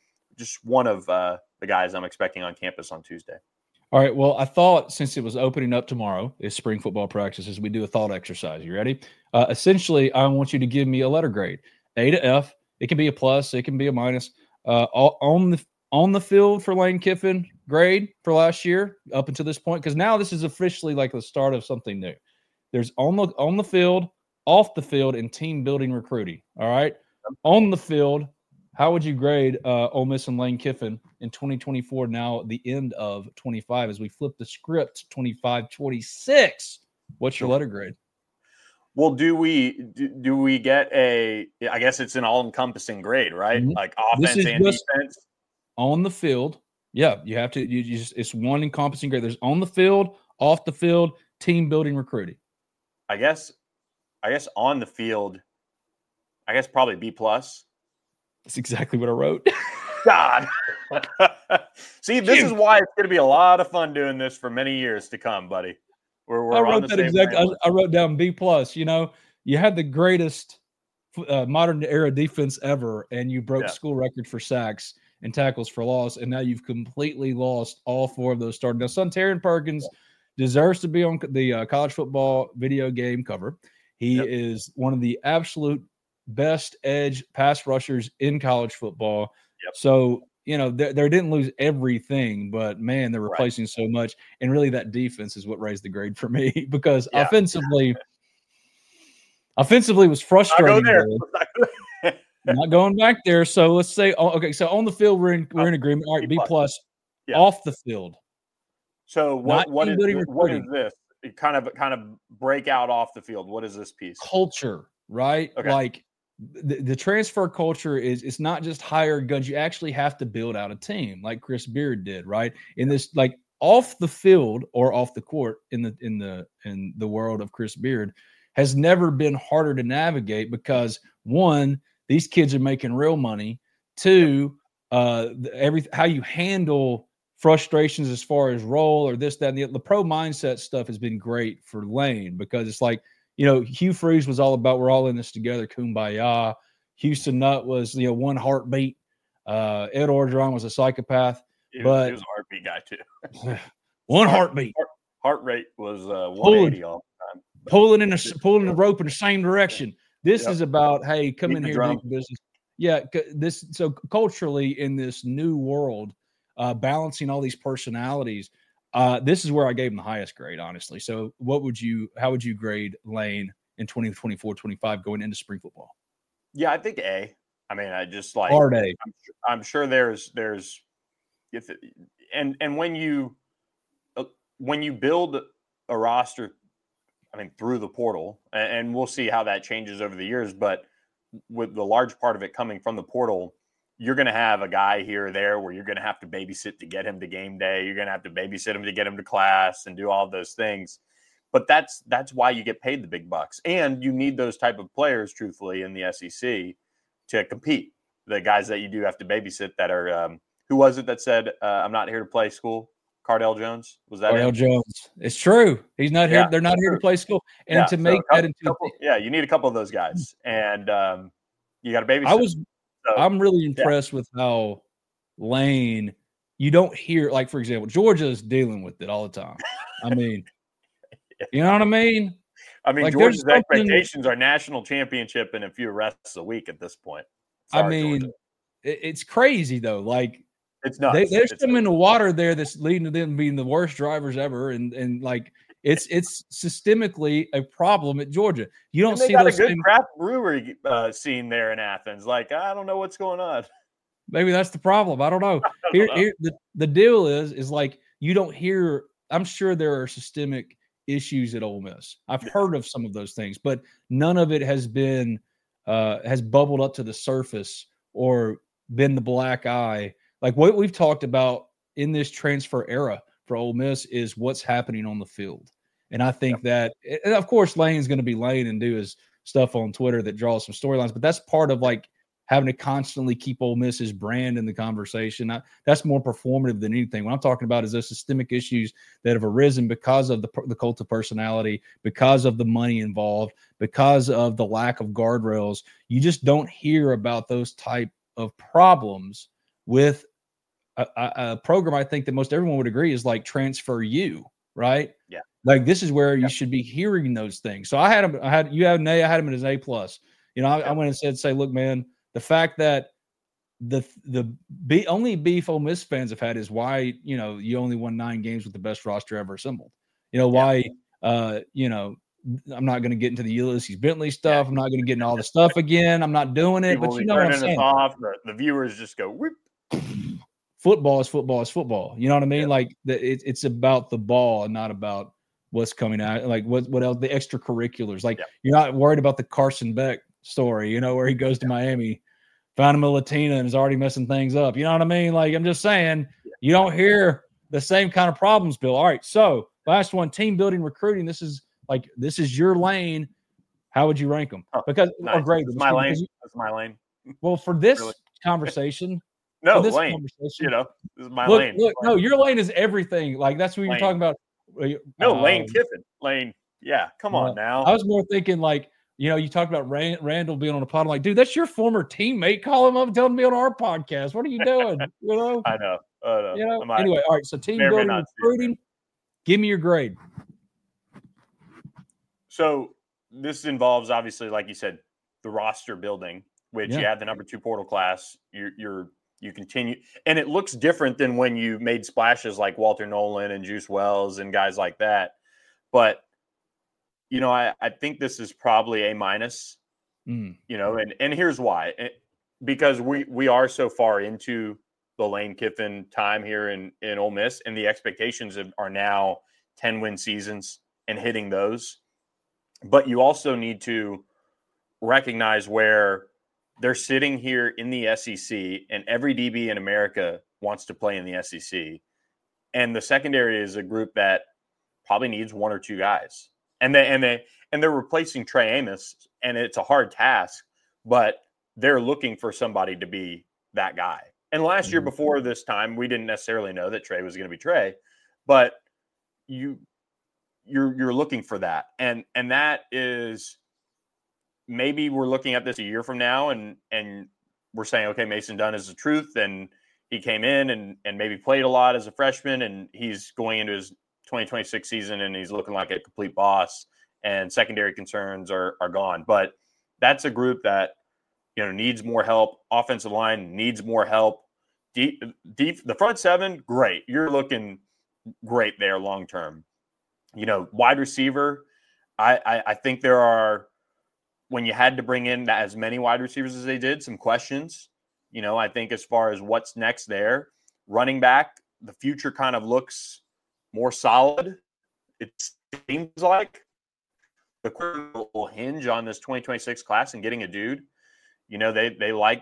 Speaker 5: one of the guys I'm expecting on campus on Tuesday.
Speaker 6: All right. Well, I thought since it was opening up tomorrow, is spring football practices, we do a thought exercise. You ready? Essentially, I want you to give me a letter grade, A to F. It can be a plus. It can be a minus. On the field for Lane Kiffin, grade for last year up until this point, because now this is officially like the start of something new. There's on the field, off the field, and team building recruiting. All right. On the field, how would you grade Ole Miss and Lane Kiffin in 2024, now at the end of 25, as we flip the script 25-26? What's your letter grade?
Speaker 5: Well, do we get I guess it's an all-encompassing grade, right? Mm-hmm. Like offense and defense?
Speaker 6: On the field. Yeah, you have to. It's one encompassing grade. There's on the field, off the field, team building recruiting.
Speaker 5: I guess on the field, probably B+.
Speaker 6: That's exactly what I wrote.
Speaker 5: God. See, this is why it's going to be a lot of fun doing this for many years to come, buddy. We're
Speaker 6: I
Speaker 5: on
Speaker 6: wrote
Speaker 5: the
Speaker 6: that
Speaker 5: same
Speaker 6: exact.
Speaker 5: wavelength.
Speaker 6: I wrote down B+. You know, you had the greatest modern era defense ever, and you broke school record for sacks and tackles for loss, and now you've completely lost all 4 of those starting. Now, Suntarine Perkins deserves to be on the college football video game cover. He is one of the absolute best edge pass rushers in college football. So, you know, they didn't lose everything, but man, they're replacing so much. And really that defense is what raised the grade for me because offensively was frustrating. Not going back there. So let's say, okay, so on the field, we're in agreement. All right, B+. Off the field.
Speaker 5: So what is this? Kind of break out off the field. What is this piece?
Speaker 6: Culture, right? Okay. Like the transfer culture it's not just hire guns. You actually have to build out a team like Chris Beard did, right? In this, like off the field or off the court in the world of Chris Beard has never been harder to navigate because 1, these kids are making real money. 2, how you handle frustrations as far as role or this, that, and the pro mindset stuff has been great for Lane because it's like, you know, Hugh Freeze was all about we're all in this together, kumbaya. Houston Nutt was, you know, one heartbeat. Ed Orgeron was a psychopath.
Speaker 5: He was a heartbeat guy too.
Speaker 6: One heartbeat.
Speaker 5: Heart rate was 180 all the time.
Speaker 6: Pulling the rope in the same direction. This is about, hey, come in here, do business. Yeah, so culturally in this new world, balancing all these personalities, this is where I gave him the highest grade, honestly. So how would you grade Lane in 2024-25 going into spring football?
Speaker 5: Yeah, I think A. I mean, I just like
Speaker 6: hard A.
Speaker 5: I'm sure there's when you build a roster, I mean, through the portal, and we'll see how that changes over the years, but with the large part of it coming from the portal, you're going to have a guy here or there where you're going to have to babysit to get him to game day. You're going to have to babysit him to get him to class and do all those things. But that's why you get paid the big bucks. And you need those type of players, truthfully, in the SEC to compete. The guys that you do have to babysit that are who was it that said, I'm not here to play school? Cardell Jones? Was that
Speaker 6: Cardell Jones? It's true. He's not here. They're not here to play school. And to make that into
Speaker 5: you need a couple of those guys. And you got to babysit.
Speaker 6: I'm really impressed with how Lane, you don't hear, like, for example, Georgia is dealing with it all the time. I mean, you know what I mean?
Speaker 5: I mean, like, Georgia's expectations are national championship and a few arrests a week at this point.
Speaker 6: Sorry, I mean, it's crazy, though. Like,
Speaker 5: it's nuts.
Speaker 6: There's some in the water there that's leading to them being the worst drivers ever. And like, it's systemically a problem at Georgia. You don't see
Speaker 5: those. A good craft brewery scene there in Athens. Like, I don't know what's going on.
Speaker 6: Maybe that's the problem. I don't know. Here, the deal is like you don't hear. I'm sure there are systemic issues at Ole Miss. I've heard of some of those things, but none of it has been has bubbled up to the surface or been the black eye. Like what we've talked about in this transfer era for Ole Miss is what's happening on the field. And I think that, and of course, Lane's going to be Lane and do his stuff on Twitter that draws some storylines, but that's part of like having to constantly keep Ole Miss's brand in the conversation. That's more performative than anything. What I'm talking about is those systemic issues that have arisen because of the cult of personality, because of the money involved, because of the lack of guardrails. You just don't hear about those type of problems with a program. I think that most everyone would agree is like Transfer U, right?
Speaker 5: Yeah.
Speaker 6: Like this is where you should be hearing those things. So I had him as an A+. You know, I went and said, look, man, the fact that the only beef Ole Miss fans have had is why, you know, you only won 9 games with the best roster ever assembled. You know, why, you know, I'm not going to get into the Ulysses Bentley stuff. I'm not going to get into all the stuff again. I'm not doing it.
Speaker 5: People,
Speaker 6: but you know what I'm saying.
Speaker 5: The viewers just go, whoop.
Speaker 6: Football is football is football. You know what I mean? Yeah. Like it's about the ball and not about what's coming out. Like what else? The extracurriculars. Like you're not worried about the Carson Beck story, you know, where he goes to Miami, found him a Latina and is already messing things up. You know what I mean? Like I'm just saying, you don't hear the same kind of problems, Bill. All right. So last one, team building, recruiting. This is your lane. How would you rank them? Because
Speaker 5: nice. Great. That's my lane. That's my lane.
Speaker 6: Well, for this conversation.
Speaker 5: No, lane. You know, this is my lane.
Speaker 6: Look, no, your lane is everything. Like that's what you're talking about.
Speaker 5: No, Lane Kiffin. Lane. Yeah, come on now.
Speaker 6: I was more thinking like, you talked about Randall being on a pod. I'm like, dude, that's your former teammate. Call him up and tell him to be on our podcast. What are you doing?
Speaker 5: I know.
Speaker 6: Anyway, all right. So team building, recruiting. Give me your grade.
Speaker 5: So this involves, obviously, like you said, the roster building, which you have the number 2 portal class. You continue, and it looks different than when you made splashes like Walter Nolan and Juice Wells and guys like that. But I think this is probably A-. And here's why. Because we are so far into the Lane Kiffin time here in Ole Miss, and the expectations are now 10-win seasons and hitting those. But you also need to recognize where they're sitting here in the SEC, and every DB in America wants to play in the SEC. And the secondary is a group that probably needs 1 or 2 guys. And they're replacing Trey Amos, and it's a hard task, but they're looking for somebody to be that guy. And last year before this time, we didn't necessarily know that Trey was going to be Trey, but you're looking for that. And that is, maybe we're looking at this a year from now and we're saying, okay, Mason Dunn is the truth. And he came in and maybe played a lot as a freshman, and he's going into his 2026 season and he's looking like a complete boss, and secondary concerns are gone. But that's a group that, needs more help. Offensive line needs more help. Deep, the front 7, great. You're looking great there long-term. Wide receiver, I think there are, when you had to bring in as many wide receivers as they did, some questions. I think as far as what's next there, running back, the future kind of looks more solid. It seems like the quarterback will hinge on this 2026 class and getting a dude. They like,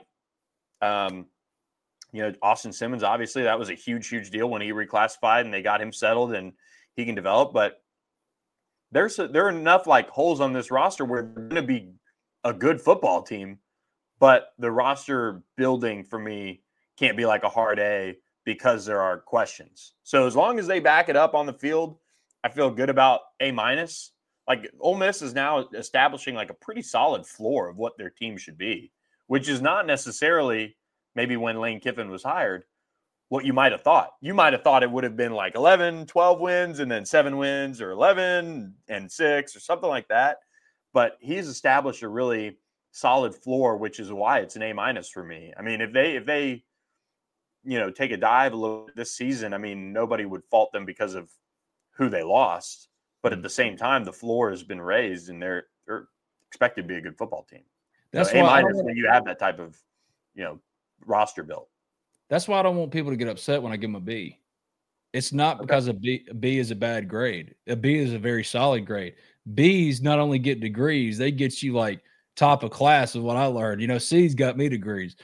Speaker 5: Austin Simmons. Obviously, that was a huge, huge deal when he reclassified and they got him settled and he can develop. But there are enough like holes on this roster where they're going to be a good football team. But the roster building for me can't be like a hard A because there are questions. So as long as they back it up on the field, I feel good about A-. Like Ole Miss is now establishing like a pretty solid floor of what their team should be, which is not necessarily maybe when Lane Kiffin was hired, what you might have thought. You might have thought it would have been like 11, 12 wins and then 7 wins, or 11 and 6 or something like that. But he's established a really solid floor, which is why it's an A- for me. I mean, if they take a dive a little this season, I mean, nobody would fault them because of who they lost. But at the same time, the floor has been raised, and they're expected to be a good football team.
Speaker 6: That's
Speaker 5: so
Speaker 6: why
Speaker 5: when you have that type of roster built.
Speaker 6: That's why I don't want people to get upset when I give them a B. It's not because a B is a bad grade. A B is a very solid grade. B's not only get degrees, they get you like top of class is what I learned. C's got me degrees.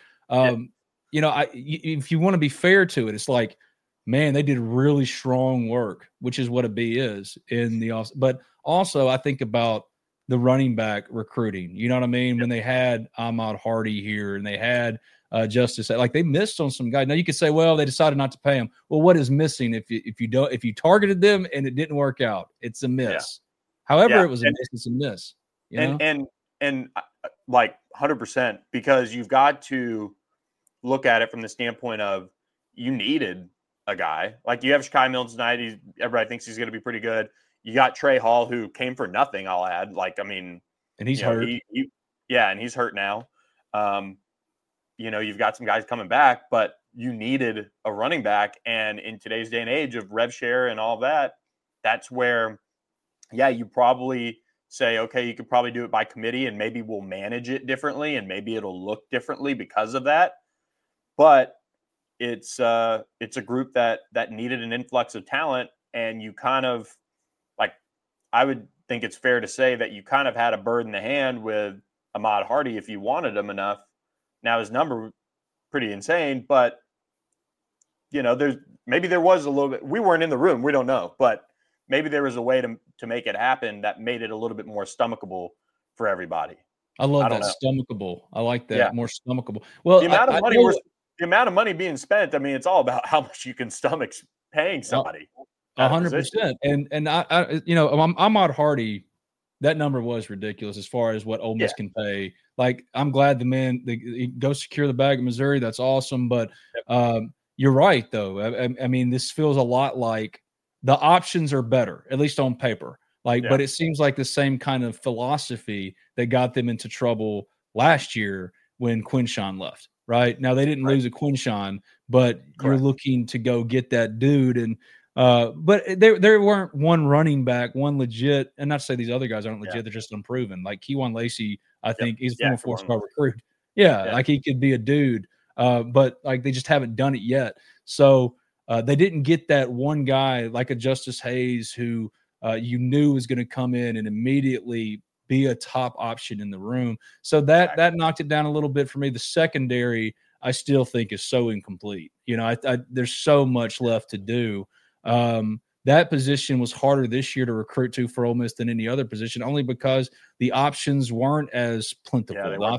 Speaker 6: If you want to be fair to it, it's like, man, they did really strong work, which is what a B is in the. But also, I think about the running back recruiting. You know what I mean? When they had Ahmad Hardy here and they had Justice, like they missed on some guys. Now you could say, well, they decided not to pay him. Well, what is missing if you targeted them and it didn't work out? It's a miss. Yeah. However, it was a miss. It's a miss.
Speaker 5: And like 100%, because you've got to look at it from the standpoint of you needed a guy. Like you have Shakai Mills tonight. Everybody thinks he's going to be pretty good. You got Trey Hall, who came for nothing, I'll add. And
Speaker 6: he's hurt.
Speaker 5: And he's hurt now. You've got some guys coming back, but you needed a running back. And in today's day and age of rev share and all that, that's where, you probably say, okay, you could probably do it by committee and maybe we'll manage it differently and maybe it'll look differently because of that. But it's a group that needed an influx of talent, and you kind of I would think it's fair to say that you kind of had a bird in the hand with Ahmad Hardy if you wanted him enough. Now his number pretty insane, but there was a little bit. We weren't in the room, we don't know, but maybe there was a way to make it happen that made it a little bit more stomachable for everybody.
Speaker 6: I love that, stomachable. I like that, more stomachable. Well,
Speaker 5: the amount of money being spent, I mean, it's all about how much you can stomach paying somebody.
Speaker 6: 100%. And I you know, Ahmad Hardy, that number was ridiculous as far as what Ole Miss can pay. Like, I'm glad he go secure the bag of Missouri. That's awesome. But you're right, though. I mean, this feels a lot like the options are better, at least on paper. But it seems like the same kind of philosophy that got them into trouble last year when Quinshon left. Right now, they didn't lose a Quinshon, but you're looking to go get that dude. And but there weren't one running back, one legit, and not to say these other guys aren't legit, they're just unproven. Like Kewan Lacey, I think he's a former 4-star recruit. Like he could be a dude, but like they just haven't done it yet. So they didn't get that one guy like a Justice Hayes who you knew was going to come in and immediately be a top option in the room. So that knocked it down a little bit for me. The secondary, I still think, is so incomplete. You know, there's so much left to do. That position was harder this year to recruit to for Ole Miss than any other position, only because the options weren't as plentiful.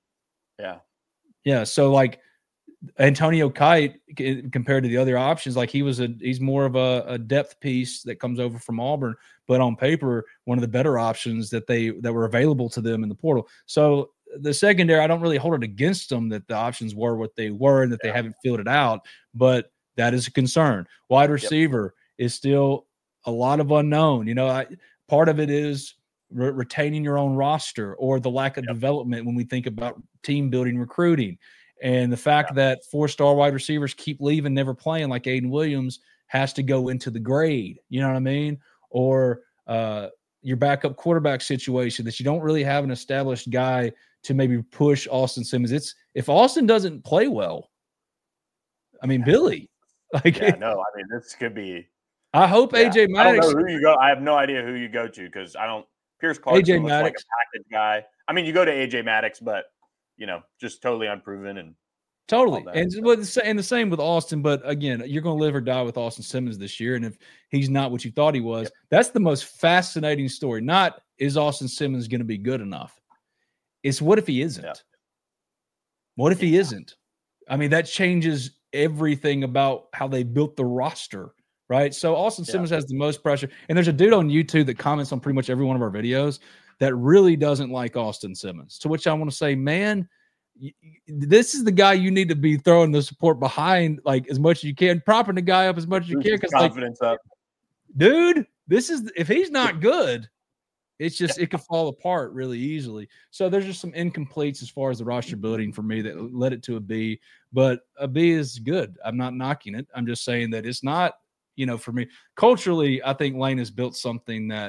Speaker 6: So like Antonio Kite, compared to the other options, like he's more of a depth piece that comes over from Auburn, but on paper, one of the better options that were available to them in the portal. So the secondary, I don't really hold it against them that the options were what they were and that they haven't filled it out, but that is a concern. Wide receiver is still a lot of unknown. You know, part of it is retaining your own roster or the lack of development when we think about team building recruiting. And the fact that 4-star wide receivers keep leaving, never playing, like Aiden Williams, has to go into the grade. You know what I mean? Or your backup quarterback situation that you don't really have an established guy to maybe push Austin Simmons. If Austin doesn't play well, I mean, Billy.
Speaker 5: This could be.
Speaker 6: I hope AJ Maddox.
Speaker 5: I don't know who you go. I have no idea who you go to because I don't. Pierce Clarkson looks like a package guy. I mean, you go to AJ Maddox, but just totally unproven and
Speaker 6: totally. And the same with Austin. But again, you're going to live or die with Austin Simmons this year. And if he's not what you thought he was, that's the most fascinating story. Not is Austin Simmons going to be good enough? It's what if he isn't? Yeah. What if he isn't? I mean, that changes everything about how they built the roster, right? So Austin Simmons has the most pressure. And there's a dude on YouTube that comments on pretty much every one of our videos that really doesn't like Austin Simmons, to which I want to say, man, this is the guy you need to be throwing the support behind like as much as you can, propping the guy up as much as you can. Because
Speaker 5: confidence up.
Speaker 6: Dude, if he's not good, it's just it could fall apart really easily. So there's just some incompletes as far as the roster building for me that led it to a B. But a B is good. I'm not knocking it. I'm just saying that it's not, for me. Culturally, I think Lane has built something that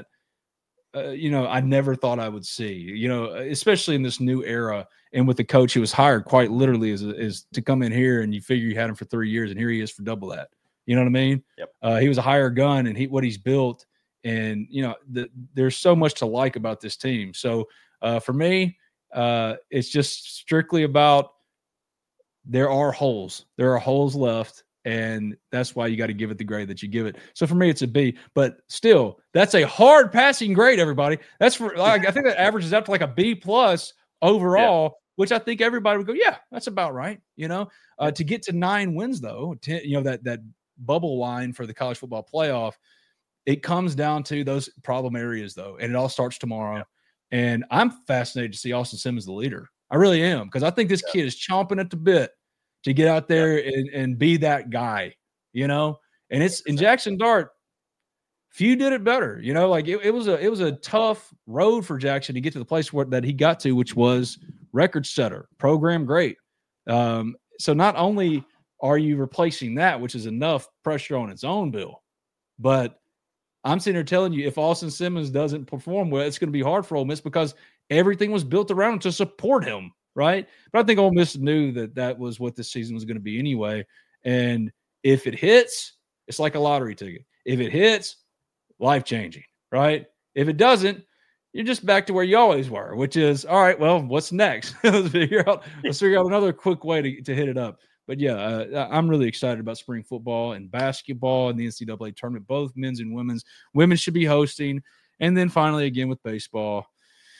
Speaker 6: I never thought I would see, especially in this new era and with the coach who was hired quite literally is to come in here and you figure you had him for 3 years and here he is for double that. You know what I mean?
Speaker 5: Yep.
Speaker 6: He was a higher gun and what he's built and, there's so much to like about this team. So for me, it's just strictly about there are holes. There are holes left. And that's why you got to give it the grade that you give it. So for me, it's a B. But still, that's a hard passing grade, everybody. That's for I think that averages out to like a B plus overall, which I think everybody would go, yeah, that's about right. To get to 9 wins though, that bubble line for the college football playoff, it comes down to those problem areas though, and it all starts tomorrow. And I'm fascinated to see Austin Simmons the leader. I really am because I think this kid is chomping at the bit to get out there and be that guy, and it's in Jackson Dart. Few did it better, it was a tough road for Jackson to get to the place that he got to, which was record setter, program great. So not only are you replacing that, which is enough pressure on its own, Bill, but I'm sitting here telling you, if Austin Simmons doesn't perform well, it's going to be hard for Ole Miss because everything was built around him to support him. Right. But I think Ole Miss knew that was what this season was going to be anyway. And if it hits, it's like a lottery ticket. If it hits, life-changing, right? If it doesn't, you're just back to where you always were, which is, all right, well, what's next? Let's figure out another quick way to hit it up. But yeah, I'm really excited about spring football and basketball and the NCAA tournament, both men's and women's. Women should be hosting. And then finally, again, with baseball.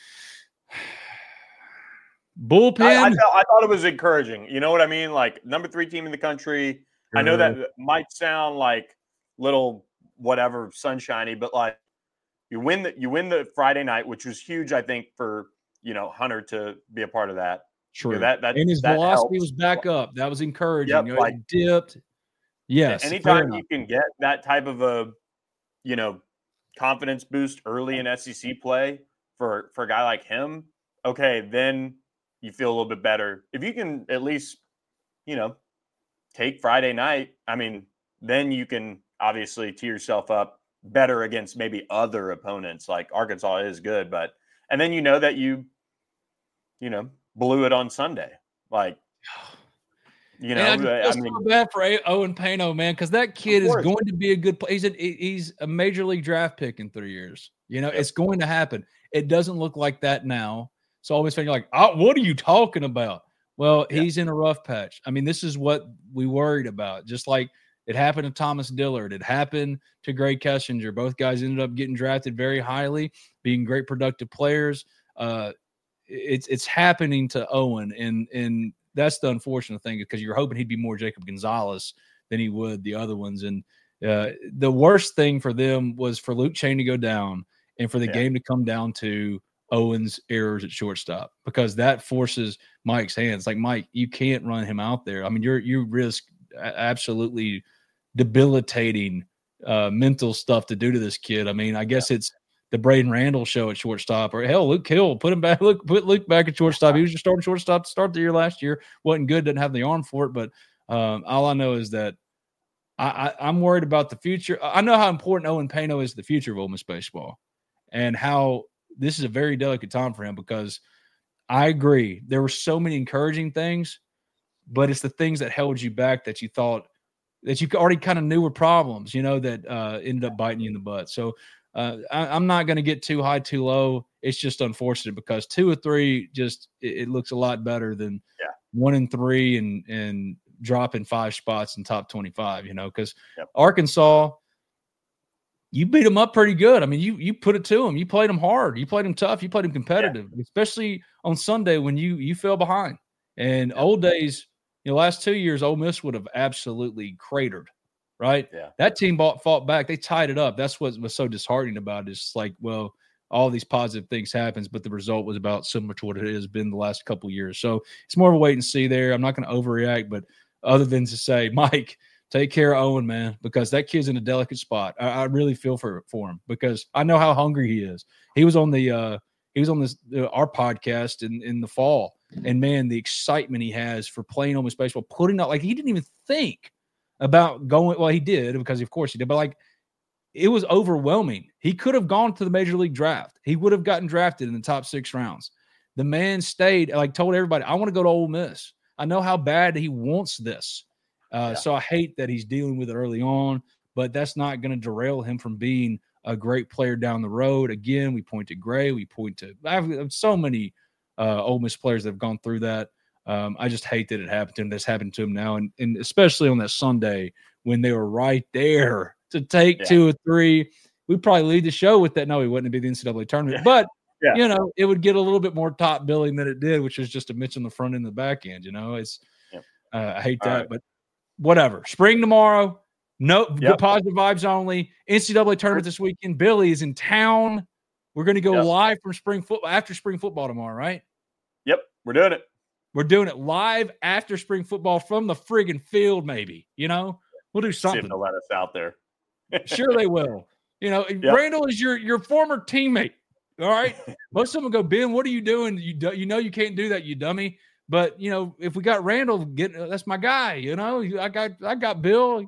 Speaker 6: Bullpen.
Speaker 5: I thought it was encouraging. You know what I mean? Like number 3 team in the country. I know that might sound like little whatever sunshiny, but like you win the Friday night, which was huge, I think, for Hunter to be a part of that.
Speaker 6: True.
Speaker 5: That
Speaker 6: and his velocity was back up. That was encouraging.
Speaker 5: Yep, like,
Speaker 6: it dipped. Yes.
Speaker 5: Anytime you can get that type of a confidence boost early in SEC play for a guy like him, okay, then you feel a little bit better. If you can at least, take Friday night, I mean, then you can obviously tee yourself up better against maybe other opponents. Like Arkansas is good, and then that you blew it on Sunday. Like,
Speaker 6: I feel bad for Owen Pano, man, because that kid is going to be a good player. He's a major league draft pick in 3 years. It's going to happen. It doesn't look like that now. So always think like, oh, what are you talking about? Well, he's in a rough patch. I mean, this is what we worried about. Just like it happened to Thomas Dillard. It happened to Greg Kessinger. Both guys ended up getting drafted very highly, being great productive players. It's happening to Owen, and that's the unfortunate thing, because you're hoping he'd be more Jacob Gonzalez than he would the other ones. And the worst thing for them was for Luke Chain to go down and for the game to come down to Owen's errors at shortstop, because that forces Mike's hands. Like, Mike, you can't run him out there. I mean, you risk absolutely debilitating mental stuff to do to this kid. I mean, I guess it's the Braden Randall show at shortstop, or hell, Luke Hill, put him back. Put Luke back at shortstop. He was your starting shortstop to start the year last year. Wasn't good. Didn't have the arm for it. But all I know is that I'm worried about the future. I know how important Owen Pano is to the future of Ole Miss baseball, and how this is a very delicate time for him, because I agree. There were so many encouraging things, but it's the things that held you back that you thought that you already kind of knew were problems, that ended up biting you in the butt. So I'm not going to get too high, too low. It's just unfortunate, because 2 or 3 it looks a lot better than 1 and 3 and dropping 5 spots in top 25, because Arkansas, you beat them up pretty good. I mean, you put it to them. You played them hard. You played them tough. You played them competitive, especially on Sunday when you fell behind. And old days, last 2 years, Ole Miss would have absolutely cratered, right?
Speaker 5: Yeah.
Speaker 6: That team fought back. They tied it up. That's what was so disheartening about it. It's like, well, all these positive things happens, but the result was about similar to what it has been the last couple of years. So it's more of a wait and see there. I'm not going to overreact, but other than to say, Mike, take care of Owen, man, because that kid's in a delicate spot. I really feel for him, because I know how hungry he is. He was on our podcast in the fall, and man, the excitement he has for playing Ole Miss baseball, putting out, like, he didn't even think about going. Well, he did, because of course he did, but like, it was overwhelming. He could have gone to the major league draft. He would have gotten drafted in the top 6 rounds. The man stayed, like, told everybody, I want to go to Ole Miss. I know how bad he wants this. So I hate that he's dealing with it early on, but that's not going to derail him from being a great player down the road. Again, we point to Gray. We point to so many Ole Miss players that have gone through that. I just hate that it happened to him. That's happened to him now, and especially on that Sunday when they were right there to take 2 or 3. We'd probably lead the show with that. No, he wouldn't be the NCAA tournament, but it would get a little bit more top billing than it did, which was just a Mitch on the front end and the back end. It's I hate that, but whatever. Spring tomorrow. No, positive vibes only. NCAA tournament this weekend. Billy is in town. We're going to go live from spring football after spring football tomorrow, right?
Speaker 5: Yep, we're doing it.
Speaker 6: We're doing it live after spring football from the friggin' field, maybe. We'll do something.
Speaker 5: See if they'll let us out there.
Speaker 6: Sure they will. Randall is your former teammate. All right. Most of them go, Ben, what are you doing? You can't do that, you dummy. But if we got Randall, that's my guy. I got Bill.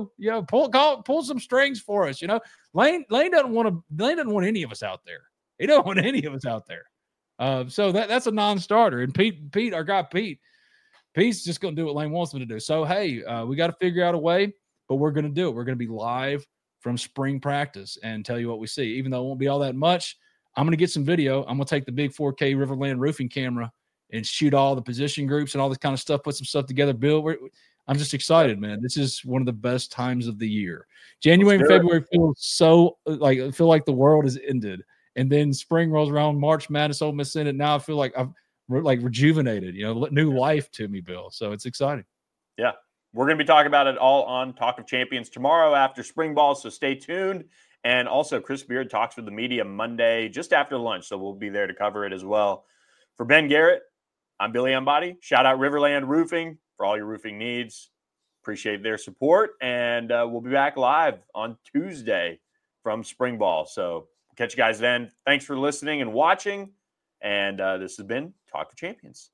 Speaker 6: Pull some strings for us. Lane doesn't want any of us out there. He don't want any of us out there. So that's a non-starter. And Pete, our guy Pete's just going to do what Lane wants him to do. So hey, we got to figure out a way, but we're going to do it. We're going to be live from spring practice and tell you what we see. Even though it won't be all that much, I'm going to get some video. I'm going to take the big 4K Riverland roofing camera and shoot all the position groups and all this kind of stuff, put some stuff together. Bill, I'm just excited, man. This is one of the best times of the year. January and February feel like the world has ended. And then spring rolls around, March Madness, Ole Miss in it. Now I feel like I've rejuvenated, new life to me, Bill. So it's exciting.
Speaker 5: Yeah. we're going to be talking about it all on Talk of Champions tomorrow after spring ball, so stay tuned. And also, Chris Beard talks with the media Monday just after lunch, so we'll be there to cover it as well. For Ben Garrett, I'm Billy Embody. Shout out Riverland Roofing for all your roofing needs. Appreciate their support, and we'll be back live on Tuesday from spring ball. So catch you guys then. Thanks for listening and watching, and this has been Talk of Champions.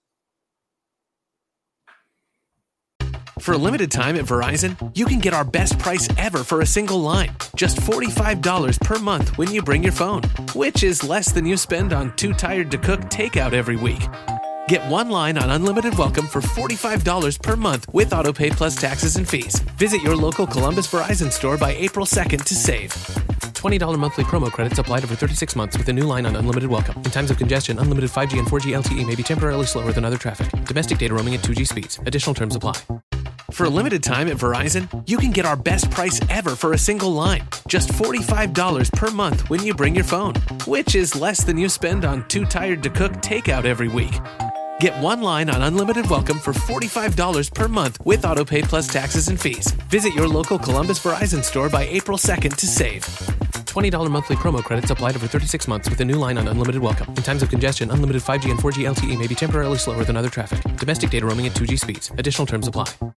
Speaker 2: For a limited time at Verizon, you can get our best price ever for a single line. Just $45 per month when you bring your phone, which is less than you spend on Too Tired to Cook takeout every week. Get one line on Unlimited Welcome for $45 per month with AutoPay plus taxes and fees. Visit your local Columbus Verizon store by April 2nd to save. $20 monthly promo credits applied over 36 months with a new line on Unlimited Welcome. In times of congestion, unlimited 5G and 4G LTE may be temporarily slower than other traffic. Domestic data roaming at 2G speeds. Additional terms apply. For a limited time at Verizon, you can get our best price ever for a single line. Just $45 per month when you bring your phone, which is less than you spend on Too Tired to Cook takeout every week. Get one line on Unlimited Welcome for $45 per month with AutoPay plus taxes and fees. Visit your local Columbus Verizon store by April 2nd to save. $20 monthly promo credits applied over 36 months with a new line on Unlimited Welcome. In times of congestion, unlimited 5G and 4G LTE may be temporarily slower than other traffic. Domestic data roaming at 2G speeds. Additional terms apply.